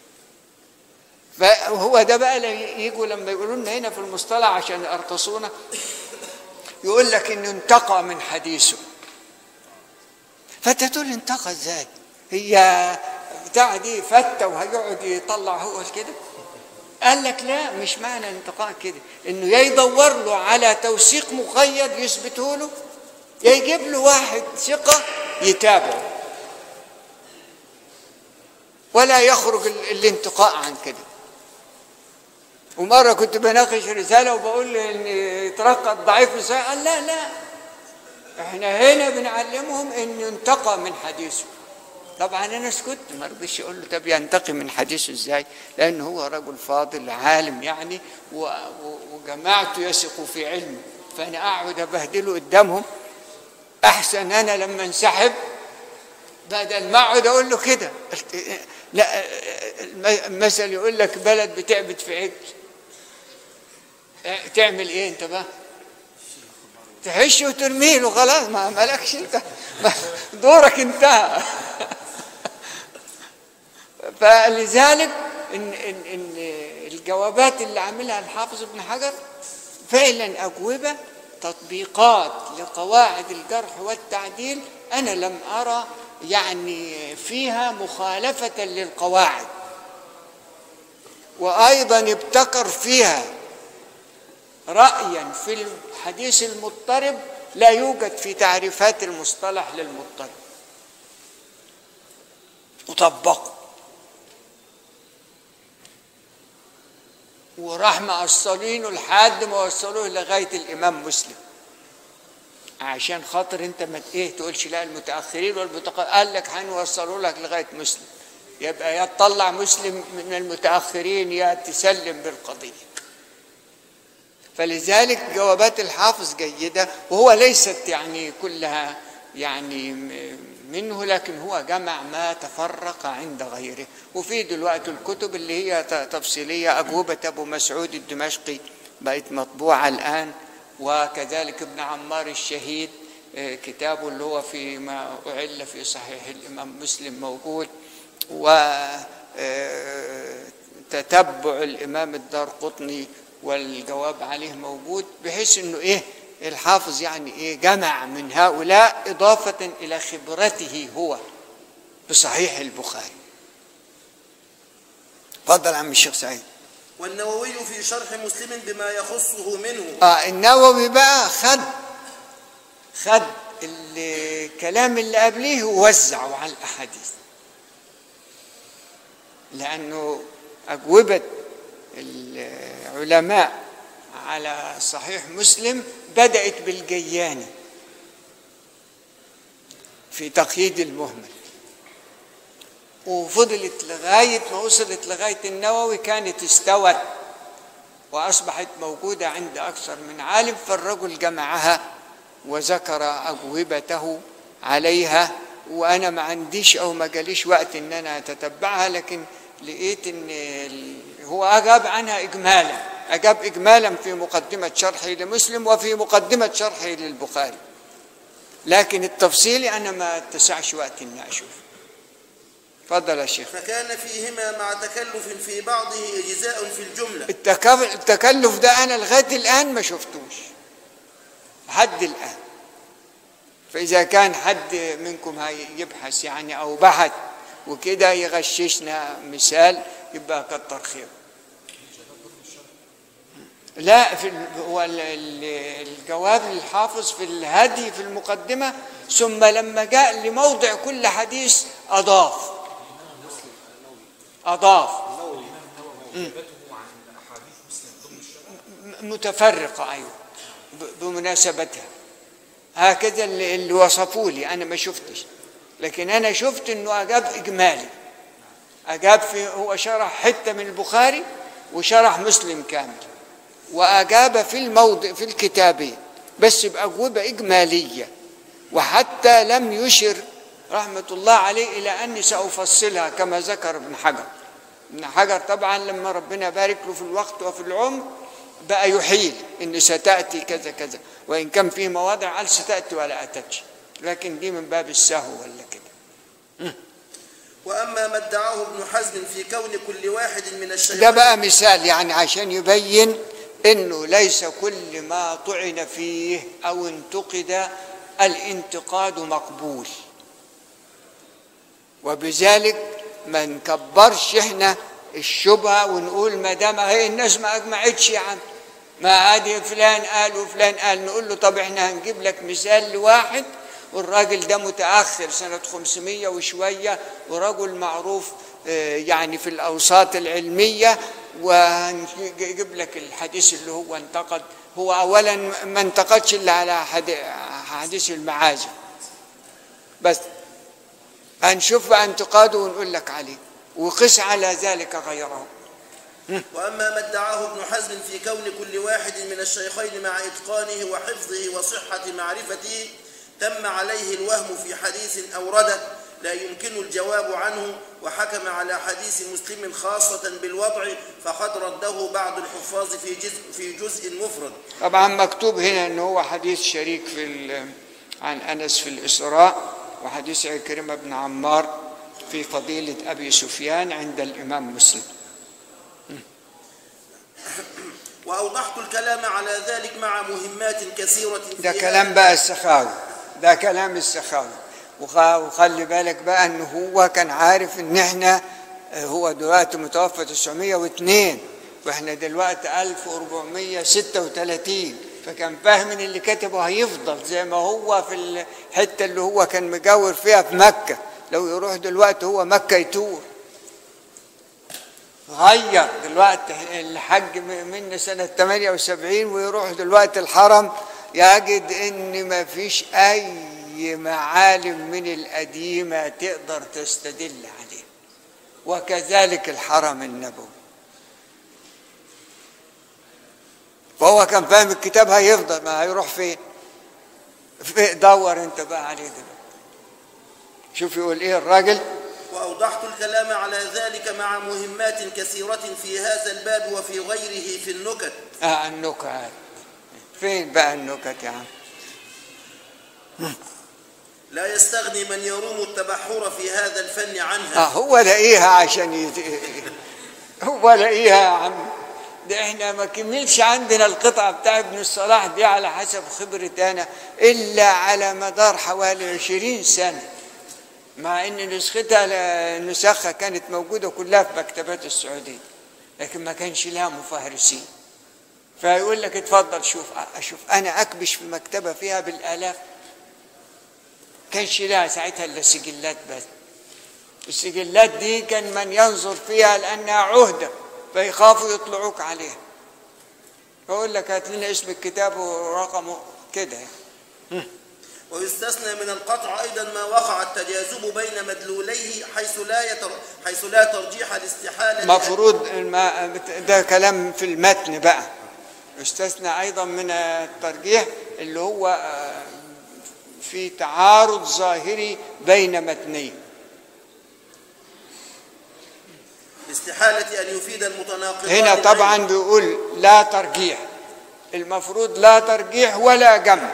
فهو ده بقى يجوا لما يقولوا لنا هنا في المصطلح عشان يرقصونا، يقول لك انه انتقى من حديثه. فانت تقول انتقى ازاي؟ هي بتاع دي فته وهيقعد يطلع هو كده؟ قال لك لا، مش معنى انتقاء كده انه يا يدور له على توثيق مقيد يثبته له، يا يجيب له واحد ثقه يتابعه، ولا يخرج الانتقاء عن كده. ومره كنت بناقش رساله وبقول له ان يترقى الضعيف ازاي، قال لا لا، احنا هنا بنعلمهم ان ينتقى من حديثه، طبعا انا سكت، ما رضيش اقول له طب ينتقي من حديثه ازاي، لانه هو رجل فاضل عالم يعني، وجماعته يثقوا في علمه، فانا اقعد ابهدله قدامهم. احسن انا لما انسحب بدل ما اقعد اقول له كده. لا، المثل يقول لك بلد بتعبد في عجل، تعمل ايه انت بقى؟ تحش وترميه له خلاص، ما مالكش انت، دورك انتهى. فلذلك إن, إن, إن الجوابات اللي عاملها الحافظ ابن حجر فعلا أجوبة تطبيقات لقواعد الجرح والتعديل، أنا لم أرى يعني فيها مخالفة للقواعد، وأيضا ابتكر فيها رأيا في الحديث المضطرب لا يوجد في تعريفات المصطلح للمضطرب، وطبقه، وراح موصلينه لحد ما وصلوه لغايه الامام مسلم، عشان خاطر انت ما ايه تقولش لا المتاخرين والمتقدمين، قال لك هنوصلوا لك لغايه مسلم، يبقى يا تطلع مسلم من المتاخرين يا تسلم بالقضيه. فلذلك جوابات الحافظ جيده، وهو ليست يعني كلها يعني منه، لكن هو جمع ما تفرق عند غيره. وفي دلوقتي الكتب اللي هي تفصيليه، اجوبه ابو مسعود الدمشقي بقت مطبوعه الان، وكذلك ابن عمار الشهيد كتابه اللي هو في ما أعل في صحيح الامام مسلم موجود، وتتبع الامام الدارقطني والجواب عليه موجود، بحيث انه ايه الحافظ يعني ايه جمع من هؤلاء اضافه الى خبرته هو بصحيح البخاري. تفضل عم الشيخ سعيد. والنووي في شرح مسلم بما يخصه منه. اه النووي بقى خد خد الكلام اللي قبليه ووزعه على الاحاديث، لانه اجوبه العلماء على صحيح مسلم بدأت بالجياني في تقييد المهمل، وفضلت لغاية ما وصلت لغاية النووي، كانت استوت وأصبحت موجودة عند أكثر من عالم، فالرجل جمعها وذكر أجوبته عليها. وأنا ما عنديش أو ما جاليش وقت إن أنا أتتبعها، لكن لقيت إن هو أجاب عنها إجمالا، أجاب إجمالا في مقدمة شرحه لمسلم وفي مقدمة شرحه للبخاري، لكن التفصيلي أنا ما اتسعش وقت إني أشوف. تفضل يا شيخ. فكان فيهما مع تكلف في بعضه إجزاء في الجملة. التكلف ده أنا لغاية الآن ما شفتوش لحد الآن، فإذا كان حد منكم يبحث يعني أو بحث وكده يغششنا مثال يبقى كتر خير. لا، في هو الجواب للحافظ في الهدي في المقدمة، ثم لما جاء لموضع كل حديث أضاف أضاف متفرقة أيوة بمناسبتها، هكذا اللي وصفوا لي، أنا ما شفتش، لكن أنا شفت إنه أجاب إجمالي، أجاب في هو شرح حتة من البخاري وشرح مسلم كامل، وأجاب في الموضع في الكتابين بس بأجوبة إجمالية، وحتى لم يشر رحمة الله عليه إلى أني سأفصلها كما ذكر ابن حجر. ابن حجر طبعا لما ربنا بارك له في الوقت وفي العمر بقى يحيل إن ستأتي كذا كذا، وإن كان في مواضع قال ستأتي ولا أتتش، لكن دي من باب السهو ولا كده. وأما ما ادعاه ابن حزم في كون كل واحد من الشيخين، ده بقى مثال يعني عشان يبين إنه ليس كل ما طعن فيه أو انتقد الانتقاد مقبول، وبذلك ما نكبرش احنا الشبهة ونقول ما دام هي الناس ما أجمعتش يا عم، ما عادي فلان قال وفلان قال، نقول له طب احنا هنجيب لك مثال لواحد والراجل ده متأخر سنة خمسمية وشوية ورجل معروف يعني في الأوساط العلمية، وهنجيب لك الحديث اللي هو انتقد. هو أولا ما انتقدش إلا على حديث المعازف بس، هنشوف بقى انتقاده ونقول لك عليه، وقس على ذلك غيره. وأما ما ادعاه ابن حزم في كون كل واحد من الشيخين مع إتقانه وحفظه وصحة معرفته تم عليه الوهم في حديث أورده لا يمكن الجواب عنه، وحكم على حديث مسلم خاصة بالوضع، فقد رده بعض الحفاظ في جزء, في جزء مفرد. طبعا مكتوب هنا أنه هو حديث شريك في عن أنس في الإسراء، وحديث عكرمة بن عمار في فضيلة أبي سفيان عند الإمام مسلم. وأوضحت الكلام على ذلك مع مهمات كثيرة. ده كلام بقى السخاوي، ده كلام السخاوي. وخلي بالك بقى أنه هو كان عارف أن احنا هو دلوقتي متوفى تسعمائة واثنين واحنا دلوقتي ألف وأربعمائة وستة وثلاثين، فكان فاهم ان اللي كتبه هيفضل زي ما هو في الحته اللي هو كان مجاور فيها في مكه. لو يروح دلوقتي هو مكه يتوه. غير دلوقتي الحج من سنه ثمانية وسبعين ويروح دلوقتي الحرم يجد ان ما فيش اي معالم من القديمه تقدر تستدل عليه، وكذلك الحرم النبوي. فهو كان فاهم الكتاب هيفضل، ما هيروح فين؟ دور انت بقى عليه دلوقتي. شوف يقول ايه الراجل. وأوضحت الكلام على ذلك مع مهمات كثيرة في هذا الباب وفي غيره في النكت. اه النكت فين بقى النكت يا عم؟ لا يستغني من يروم التبحر في هذا الفن عنها. اه هو لاقيها عشان يت... هو لاقيها يا عم. ده احنا ما كملش عندنا القطعة بتاع ابن الصلاح دي على حسب خبرتي انا الا على مدار حوالي عشرين سنة، مع ان نسختها نسخها كانت موجودة كلها في مكتبات السعودية، لكن ما كانش لها مفهرسين. فيقول لك اتفضل شوف، اشوف انا اكبش في مكتبة فيها بالالاف، كانش لها ساعتها الا سجلات بس. السجلات دي كان من ينظر فيها لانها عهدة فيخافوا يطلعوك عليها. فأقول لك هات لنا اسم الكتاب ورقمه كده. ويستثنى من القطع أيضا ما وقع التجاذب بين مدلوليه حيث لا يتر... حيث لا ترجيح الاستحالة. مفروض الم... ده كلام في المتن بقى. يستثنى أيضا من الترجيح اللي هو في تعارض ظاهري بين متنين. استحالة أن يفيد المتناقضان. هنا طبعا بيقول لا ترجيح، المفروض لا ترجيح ولا جمع،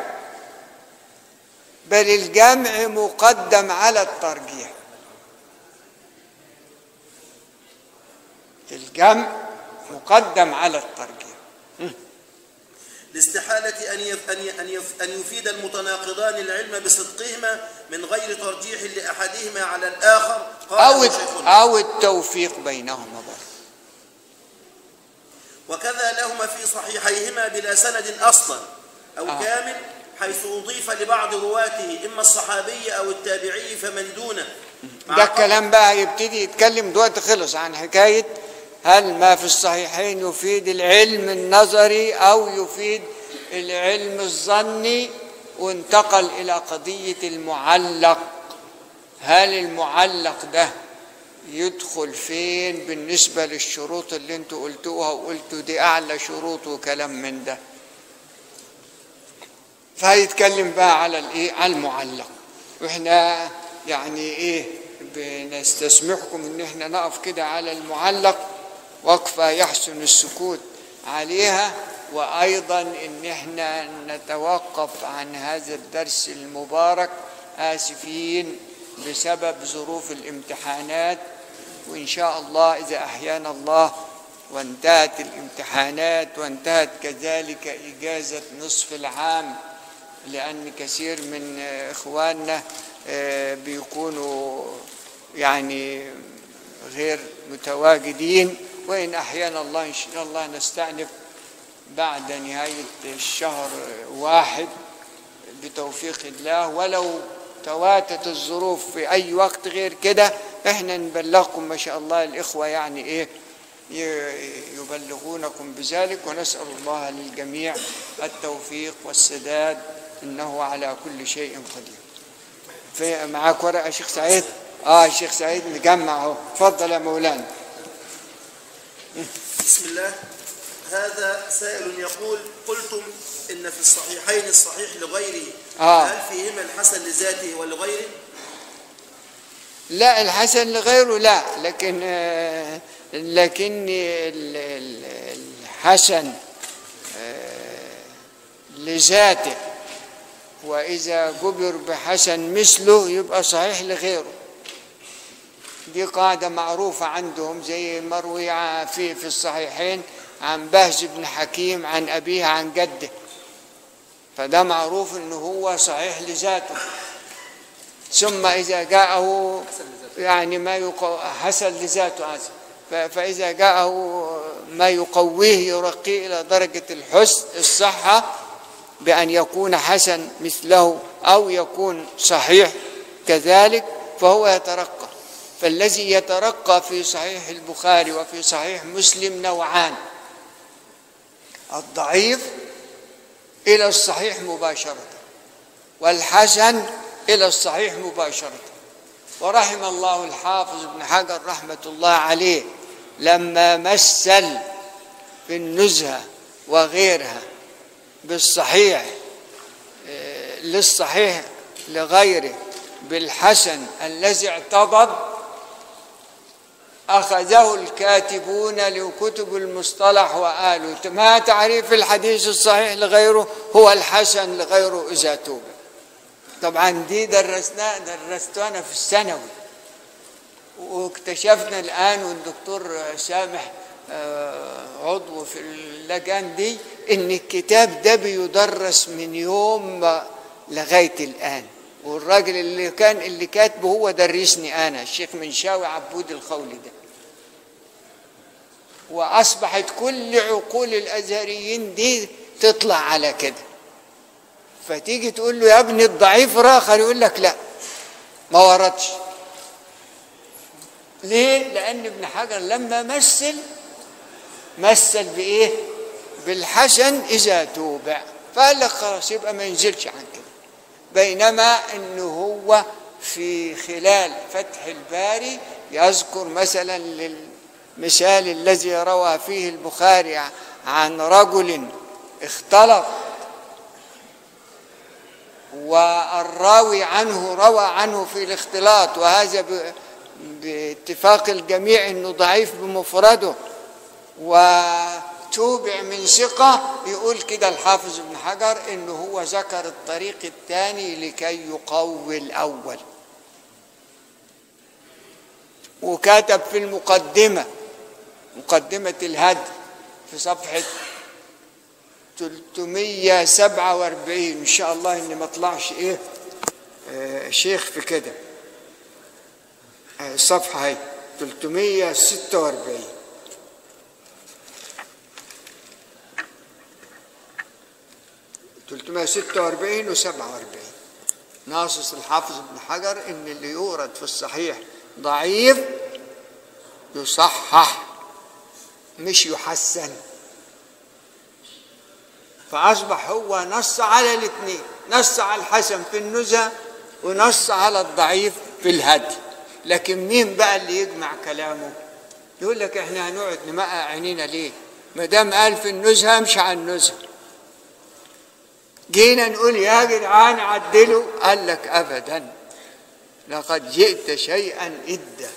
بل الجمع مقدم على الترجيح. الجمع مقدم على الترجيح. لاستحالة أن أن أن يفيد المتناقضان العلم بصدقهما من غير ترجيح لأحدهما على الآخر أو أو التوفيق بينهما برضه. وكذا لهما في صحيحيهما بلا سند أصلا أو آه. كامل، حيث أضيف لبعض رواته إما الصحابي أو التابعي فمن دونه. ده الكلام بقى يبتدي يتكلم دلوقتي خلص عن حكاية هل ما في الصحيحين يفيد العلم النظري أو يفيد العلم الظني، وانتقل إلى قضية المعلق. هل المعلق ده يدخل فين بالنسبة للشروط اللي انتوا قلتوها وقلتوا دي أعلى شروط وكلام من ده؟ فهيتكلم بقى على الايه، على المعلق. واحنا يعني ايه بنستسمحكم ان احنا نقف كده على المعلق وقفة يحسن السكوت عليها، وأيضا إن احنا نتوقف عن هذا الدرس المبارك آسفين بسبب ظروف الامتحانات. وإن شاء الله إذا أحيانا الله وانتهت الامتحانات وانتهت كذلك إجازة نصف العام، لأن كثير من إخواننا بيكونوا يعني غير متواجدين، وإن أحيانا الله إن شاء الله نستأنف بعد نهاية الشهر واحد بتوفيق الله، ولو تواتت الظروف في أي وقت غير كده إحنا نبلغكم ما شاء الله الإخوة يعني إيه يبلغونكم بذلك، ونسأل الله للجميع التوفيق والسداد إنه على كل شيء قدير. في معاك ورقة شيخ سعيد؟ اه الشيخ سعيد مجمع اهو. اتفضل يا مولانا. بسم الله. هذا سائل يقول: قلتم إن في الصحيحين الصحيح لغيره، آه. هل فيهما الحسن لذاته ولغيره؟ لا الحسن لغيره لا، لكن آه لكن ال- ال- الحسن آه لذاته، وإذا جبر بحسن مثله يبقى صحيح لغيره. دي قاعدة معروفة عندهم، زي مروي في في الصحيحين عن بهز بن حكيم عن أبيه عن جده، فده معروف إنه هو صحيح لذاته. ثم إذا جاءه يعني ما يقو... حسن لذاته هذا، فإذا جاءه ما يقويه يرقيه إلى درجة الحسن الصحة بأن يكون حسن مثله أو يكون صحيح كذلك، فهو يترقى. فالذي يترقى في صحيح البخاري وفي صحيح مسلم نوعان: الضعيف إلى الصحيح مباشرة، والحسن إلى الصحيح مباشرة. ورحم الله الحافظ ابن حجر رحمة الله عليه لما مثل في النزهة وغيرها بالصحيح للصحيح لغيره بالحسن الذي اعتضد، أخذه الكاتبون لكتب المصطلح وقالوا ما تعريف الحديث الصحيح لغيره هو الحسن لغيره إذا توب. طبعا دي درسنا درستها أنا في الثانوي، واكتشفنا الآن والدكتور سامح عضو في اللجان دي إن الكتاب ده بيدرس من يوم لغاية الآن، والراجل اللي كان اللي كاتبه هو درسني أنا، الشيخ منشاوي عبود الخولي ده. وأصبحت كل عقول الأزهريين دي تطلع على كده. فتيجي تقول له يا ابني الضعيف راخر، يقول لك لا ما وردش. ليه؟ لأن ابن حجر لما مثل مثل بإيه؟ بالحسن إذا توبع، فقال لك خلاص يبقى ما ينزلش عن كده. بينما أنه هو في خلال فتح الباري يذكر مثلا للمثال الذي روى فيه البخاري عن رجل اختلط والراوي عنه روى عنه في الاختلاط، وهذا باتفاق الجميع انه ضعيف بمفرده وتوبع من ثقة. يقول كده الحافظ ابن حجر انه هو ذكر الطريق الثاني لكي يقوي الاول، وكتب في المقدمة مقدمة الهدي في صفحة ثلاثمية وسبعة وأربعين، ان شاء الله اني ما اطلعش ايه آه شيخ في كده. آه الصفحه هي ثلاثمية وستة وأربعين، ثلاثمية وستة وأربعين وسبعة وأربعين. ناصص الحافظ ابن حجر ان اللي يورد في الصحيح ضعيف يصحح مش يحسن، فأصبح هو نص على الاثنين، نص على الحسن في النزهة ونص على الضعيف في الهدي. لكن مين بقى اللي يجمع كلامه؟ يقول لك احنا هنقعد نمقع عينينا ليه؟ ما دام قال في النزهة امشي على النزهة. جينا نقول يا جدعان عدلوا، قال لك أبدا لقد جئت شيئا إدا.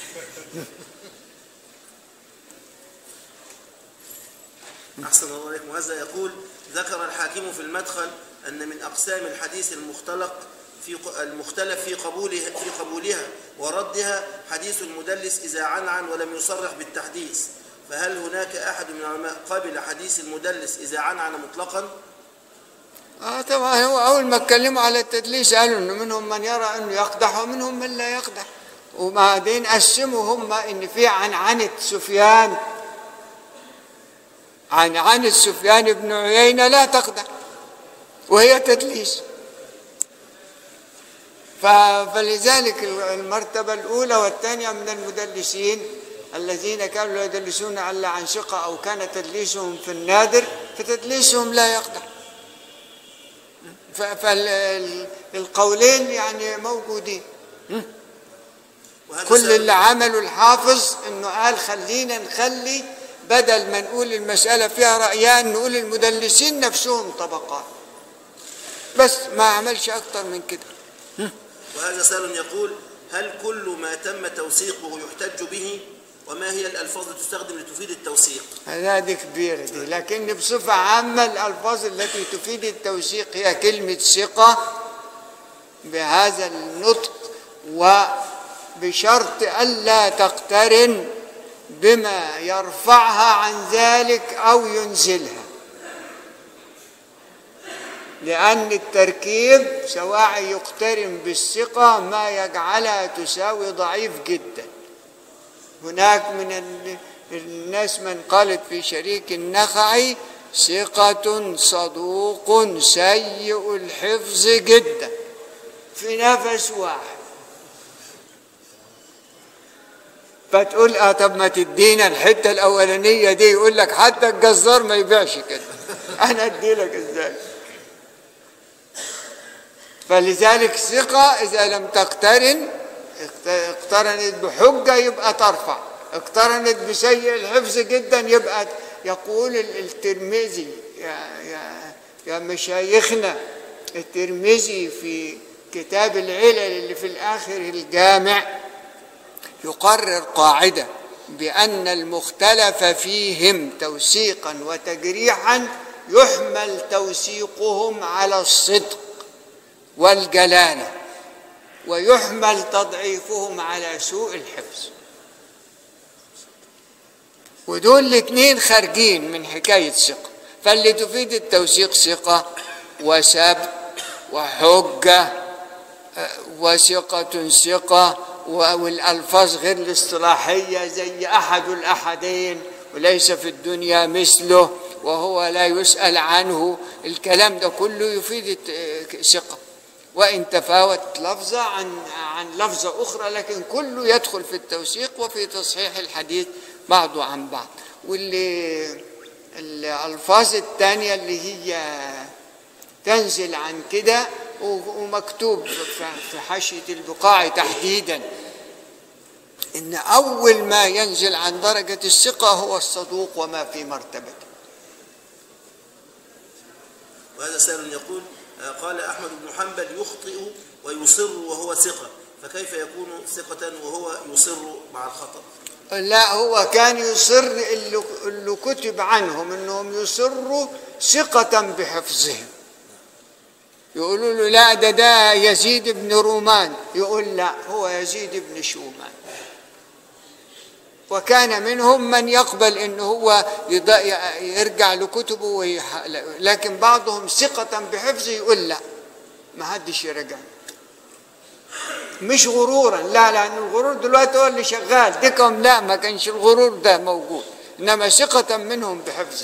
أحسن الله عليكم. وهذا يقول: ذكر الحاكم في المدخل أن من أقسام الحديث المختلق في المختلف في قبولها في قبولها وردها حديث المدلس إذا عنعن ولم يصرح بالتحديث، فهل هناك أحد من العلماء قبل حديث المدلس إذا عنعن مطلقا؟ آه طبعا هو أول ما اتكلموا على التدليس قالوا إنه منهم من يرى إنه يقدح ومنهم من لا يقدح، وبعدين قسموا هم إن في عنعنة سفيان عن عن سفيان بن عيينة لا تقدح وهي تدليس. فلذلك المرتبة الأولى والثانية من المدلسين الذين كانوا يدلسون على عن ثقة أو كان تدليسهم في النادر فتدليسهم لا يقدح. فالقولين يعني موجودين. كل اللي عمله الحافظ انه قال خلينا نخلي بدل ما نقول المسألة فيها رأيان نقول المدلسين نفسهم طبقات، بس ما عملش أكتر من كده. وهذا سائل يقول: هل كل ما تم توثيقه يحتج به؟ وما هي الألفاظ التي تستخدم لتفيد التوثيق؟ هذه دي كبيرة دي، لكن بصفة عامة الألفاظ التي تفيد التوثيق هي كلمة ثقة بهذا النطق، وبشرط ألا تقترن بما يرفعها عن ذلك أو ينزلها، لأن التركيب سواء يقترن بالثقة ما يجعلها تساوي ضعيف جدا. هناك من الناس من قالت في شريك النخعي: ثقة صدوق سيء الحفظ جدا، في نفس واحد. فتقول اه طب ما تدينا الحته الاولانيه دي، يقول لك حتى الجزار ما يبيعش كده، انا ادي لك ازاي؟ فلذلك ثقه اذا لم تقترن، اقترنت بحجه يبقى ترفع، اقترنت بسيء الحفظ جدا يبقى يقول الترمذي يا يا يا مشايخنا الترمذي في كتاب العلل اللي في الاخر الجامع يقرر قاعدة بأن المختلف فيهم توثيقا وتجريحا يحمل توثيقهم على الصدق والجلالة، ويحمل تضعيفهم على سوء الحفظ. ودول الاثنين خارجين من حكاية ثقة، فاللي تفيد التوثيق ثقة وسبت وحجة وثقة ثقة، والألفاظ غير الاصطلاحية زي أحد الأحدين وليس في الدنيا مثله وهو لا يسأل عنه، الكلام ده كله يفيد ثقة، وإن تفاوت لفظة عن عن لفظة أخرى، لكن كله يدخل في التوثيق وفي تصحيح الحديث بعضه عن بعض. واللي الألفاظ الثانية اللي هي تنزل عن كده، ومكتوب في حاشية البقاع تحديدا إن أول ما ينزل عن درجة الثقة هو الصدوق وما في مرتبته. وهذا سائل يقول: قال أحمد بن حنبل: يخطئ ويصر وهو ثقة، فكيف يكون ثقة وهو يصر مع الخطأ؟ لا، هو كان يصر اللي كتب عنهم إنهم يصروا ثقة بحفظهم. يقولوا له لا ده ده يزيد بن رومان، يقول لا هو يزيد بن شومان. وكان منهم من يقبل انه هو يرجع لكتبه ويح... لكن بعضهم ثقة بحفظه يقول لا ما حدش يرجع، مش غرورا، لا لان الغرور دلوقتي هو اللي شغال، ديكم لا ما كانش الغرور ده موجود، انما ثقة منهم بحفظه.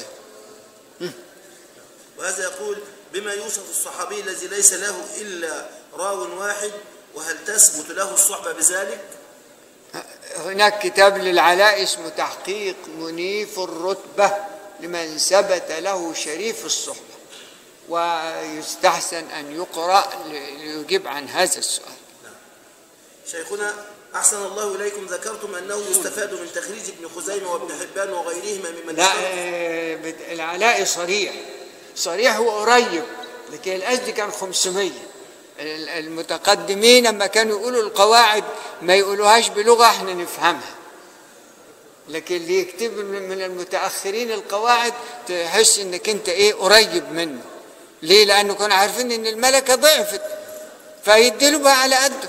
وهذا يقول: بما يوصف الصحابي الذي ليس له إلا راو واحد، وهل تثبت له الصحبة بذلك؟ هناك كتاب للعلاء اسمه تحقيق منيف الرتبة لمن ثبت له شريف الصحبة، ويستحسن أن يقرأ ليجيب عن هذا السؤال. شيخنا أحسن الله إليكم، ذكرتم أنه يستفاد من تخريج ابن خزيمة وابن حبان وغيرهما ممن لا العلاء صريح صريح وقريب، لكن الأسد كان خمسمية. المتقدمين لما كانوا يقولوا القواعد ما يقولوهاش بلغة احنا نفهمها، لكن اللي يكتب من المتأخرين القواعد تحس انك انت ايه قريب منه. ليه؟ لأنه كانوا عارفين ان الملكة ضعفت فيديله بقى على قده.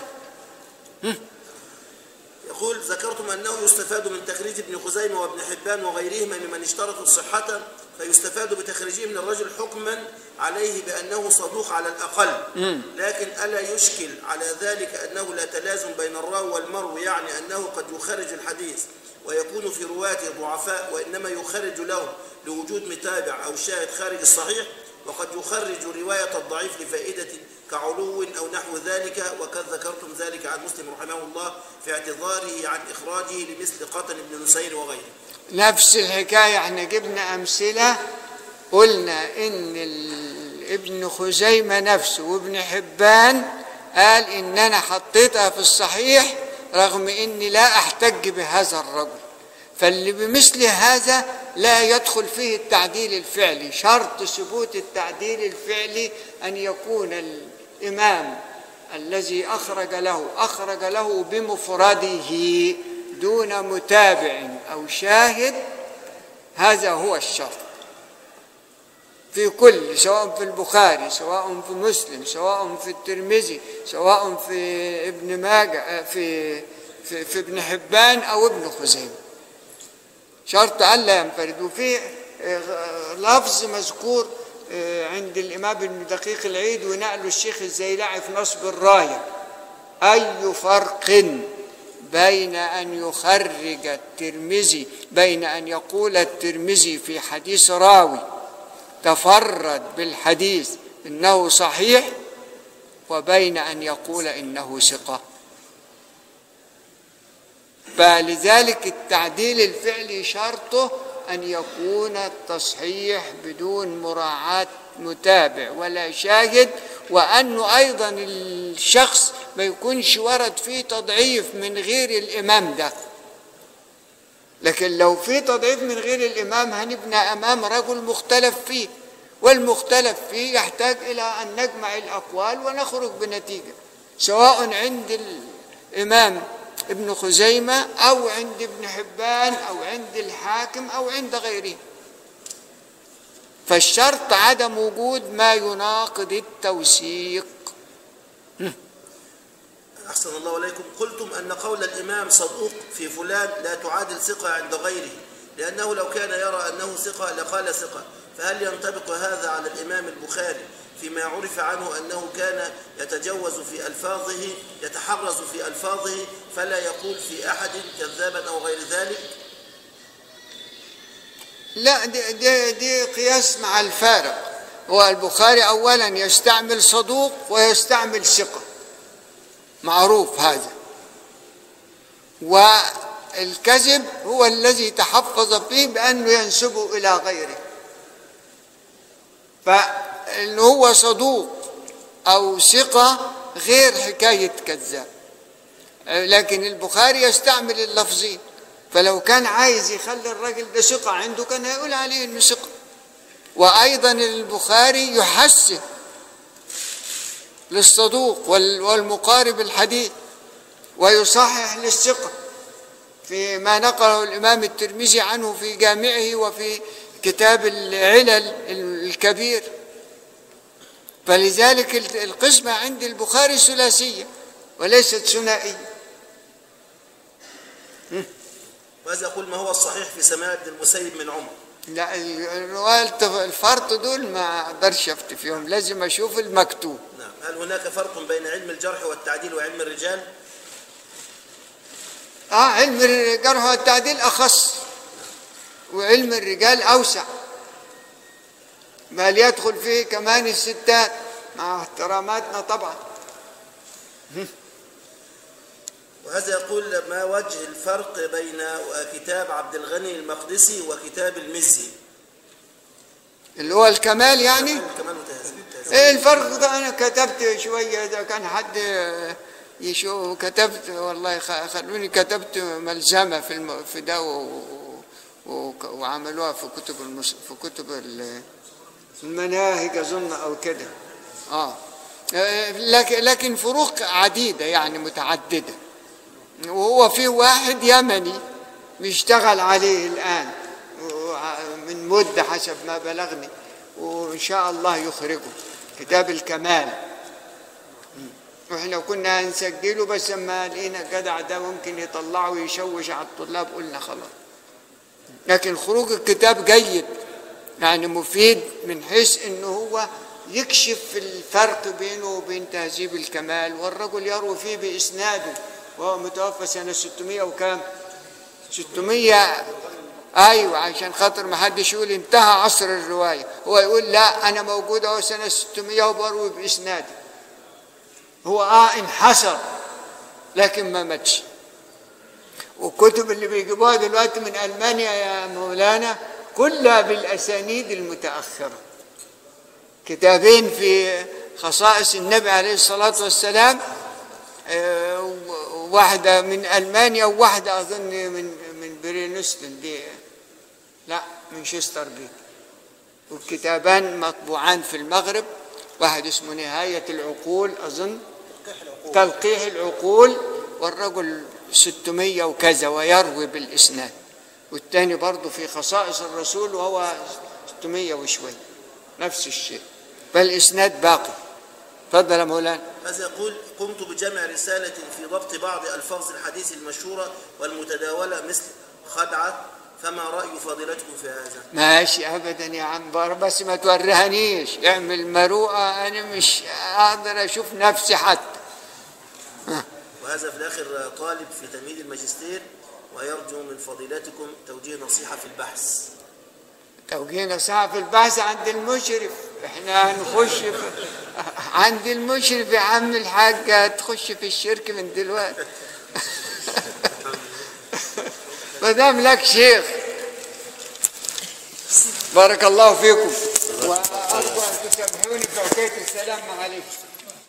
يقول: ذكرتم أنه يستفاد من تخريج ابن خزيمة وابن حبان وغيرهما ممن اشترطوا الصحة، فيستفاد بتخريجه من الرجل حكما عليه بأنه صدوق على الأقل، لكن ألا يشكل على ذلك أنه لا تلازم بين الراوي والمروي، يعني أنه قد يخرج الحديث ويكون في رواته ضعفاء وإنما يخرج له لوجود متابع أو شاهد خارج الصحيح، وقد يخرج رواية الضعيف لفائدة كعلو أو نحو ذلك، وقد ذكرتم ذلك عن مسلم رحمه الله في اعتذاره عن إخراجه لمثل قتل ابن نسير وغيره. نفس الحكاية، احنا جبنا أمثلة قلنا إن ابن خزيمة نفسه وابن حبان قال إن أنا حطيتها في الصحيح رغم إني لا أحتج بهذا الرجل. فاللي بمثل هذا لا يدخل فيه التعديل الفعلي. شرط ثبوت التعديل الفعلي أن يكون الإمام الذي أخرج له أخرج له بمفرده دون متابع أو شاهد. هذا هو الشرط في كل، سواء في البخاري، سواء في مسلم، سواء في الترمذي، سواء في ابن ماجه، في في, في ابن حبان أو ابن خزيمة. شرط ألا ينفرد. وفي لفظ مذكور عند الإمام ابن دقيق العيد ونقله الشيخ الزيلعي في نصب الراية: أي فرق بين أن يخرج الترمذي بين أن يقول الترمذي في حديث راوي تفرد بالحديث إنه صحيح وبين أن يقول إنه ثقة؟ فلذلك التعديل الفعلي شرطه أن يكون التصحيح بدون مراعاة متابع ولا شاهد، وأنه أيضا الشخص ما يكونش ورد فيه تضعيف من غير الإمام ده. لكن لو في تضعيف من غير الإمام هنبنى أمام رجل مختلف فيه، والمختلف فيه يحتاج إلى أن نجمع الأقوال ونخرج بنتيجة، سواء عند الإمام ابن خزيمة أو عند ابن حبان أو عند الحاكم أو عند غيره. فالشرط عدم وجود ما يناقض التوثيق. أحسن الله إليكم. قلتم أن قول الإمام صدوق في فلان لا تعادل ثقة عند غيره، لأنه لو كان يرى أنه ثقة لقال ثقة، فهل ينطبق هذا على الإمام البخاري فيما عرف عنه أنه كان يتجوز في ألفاظه، يتحرز في ألفاظه فلا يقول في أحد كذابا أو غير ذلك؟ لا، دي, دي, دي قياس مع الفارق. هو البخاري أولا يستعمل صدوق ويستعمل ثقة، معروف هذا. والكذب هو الذي تحفظ فيه بأنه ينسبه إلى غيره. فإن هو صدوق أو ثقة غير حكاية كذاب. لكن البخاري يستعمل اللفظين، فلو كان عايز يخلي الرجل ده ثقة عنده كان يقول عليه إنه ثقة. وأيضا البخاري يحسن للصدوق والمقارب الحديث ويصحح للثقة فيما نقله الإمام الترمذي عنه في جامعه وفي كتاب العلل الكبير. فلذلك القسمة عند البخاري ثلاثية وليست ثنائية. ماذا يقول ما هو الصحيح في سماع ابن المسيب من عمر؟ لا، الفرق دول ما اقدرش افتي فيهم، لازم اشوف المكتوب. نعم. هل هناك فرق بين علم الجرح والتعديل وعلم الرجال؟ اه، علم الجرح والتعديل اخص وعلم الرجال اوسع، بل يدخل فيه كمان الستات مع احتراماتنا طبعا. وهذا يقول ما وجه الفرق بين كتاب عبد الغني المقدسي وكتاب المزي؟ اللي هو الكمال يعني؟ الكمال وتهذيب. ايه الفرق ده؟ انا كتبت شويه، اذا كان حد يشوف كتبت، والله خلوني كتبت ملزمه في الم... في ده و... و... وعملوها في كتب المس... في كتب المناهج اظن او كده. اه لكن لكن فروق عديده يعني متعدده. وهو في واحد يمني بيشتغل عليه الآن من مدة حسب ما بلغني، وإن شاء الله يخرجه كتاب الكمال. وإحنا كنا هنسجله بس لما لقينا الجدع ده ممكن يطلعه ويشوش على الطلاب قلنا خلاص. لكن خروج الكتاب جيد يعني مفيد من حيث إنه هو يكشف الفرق بينه وبين تهذيب الكمال، والرجل يروي فيه بإسناده وهو متوفى سنة ستمائة وكام؟ ستمائة. أيوة، عشان خاطر ما حدش يقول انتهى عصر الرواية، هو يقول لا أنا موجود أهو سنة ستمائة وبروي بإسنادي. هو آه انحسر لكن ما ماتش. والكتب اللي بيجيبوها دلوقتي من ألمانيا يا مولانا كلها بالأسانيد المتأخرة. كتابين في خصائص النبي عليه الصلاة والسلام واحدة من ألمانيا وواحدة أظن من من برينستون دي، لا من شستر بيت، والكتابان مطبوعان في المغرب، واحد اسمه نهاية العقول أظن تلقيح العقول، والرجل ستمية وكذا ويروي بالإسناد، والثاني برضه في خصائص الرسول وهو ستمية وشوي نفس الشيء، فالإسناد باقي. تفضل يا مولانا. هذا يقول: قمت بجمع رسالة في ضبط بعض ألفاظ الحديث المشهورة والمتداولة مثل خدعة، فما رأي فضيلتكم في هذا؟ ماشي أبدا يا عم بار، بس ما تورهنيش، اعمل مروءة، أنا مش أقدر أشوف نفسي حتى. وهذا في الآخر طالب في تمهيد الماجستير ويرجو من فضيلتكم توجيه نصيحة في البحث. توجيه نصيحة في البحث عند المشرف، احنا هنخش في... عند المشرف يا عم الحاج، هتخش في الشرك من دلوقتي. ما دام لك شيخ. بارك الله فيكم، وأرجو أن تسامحوني في حكاية السلام عليكم.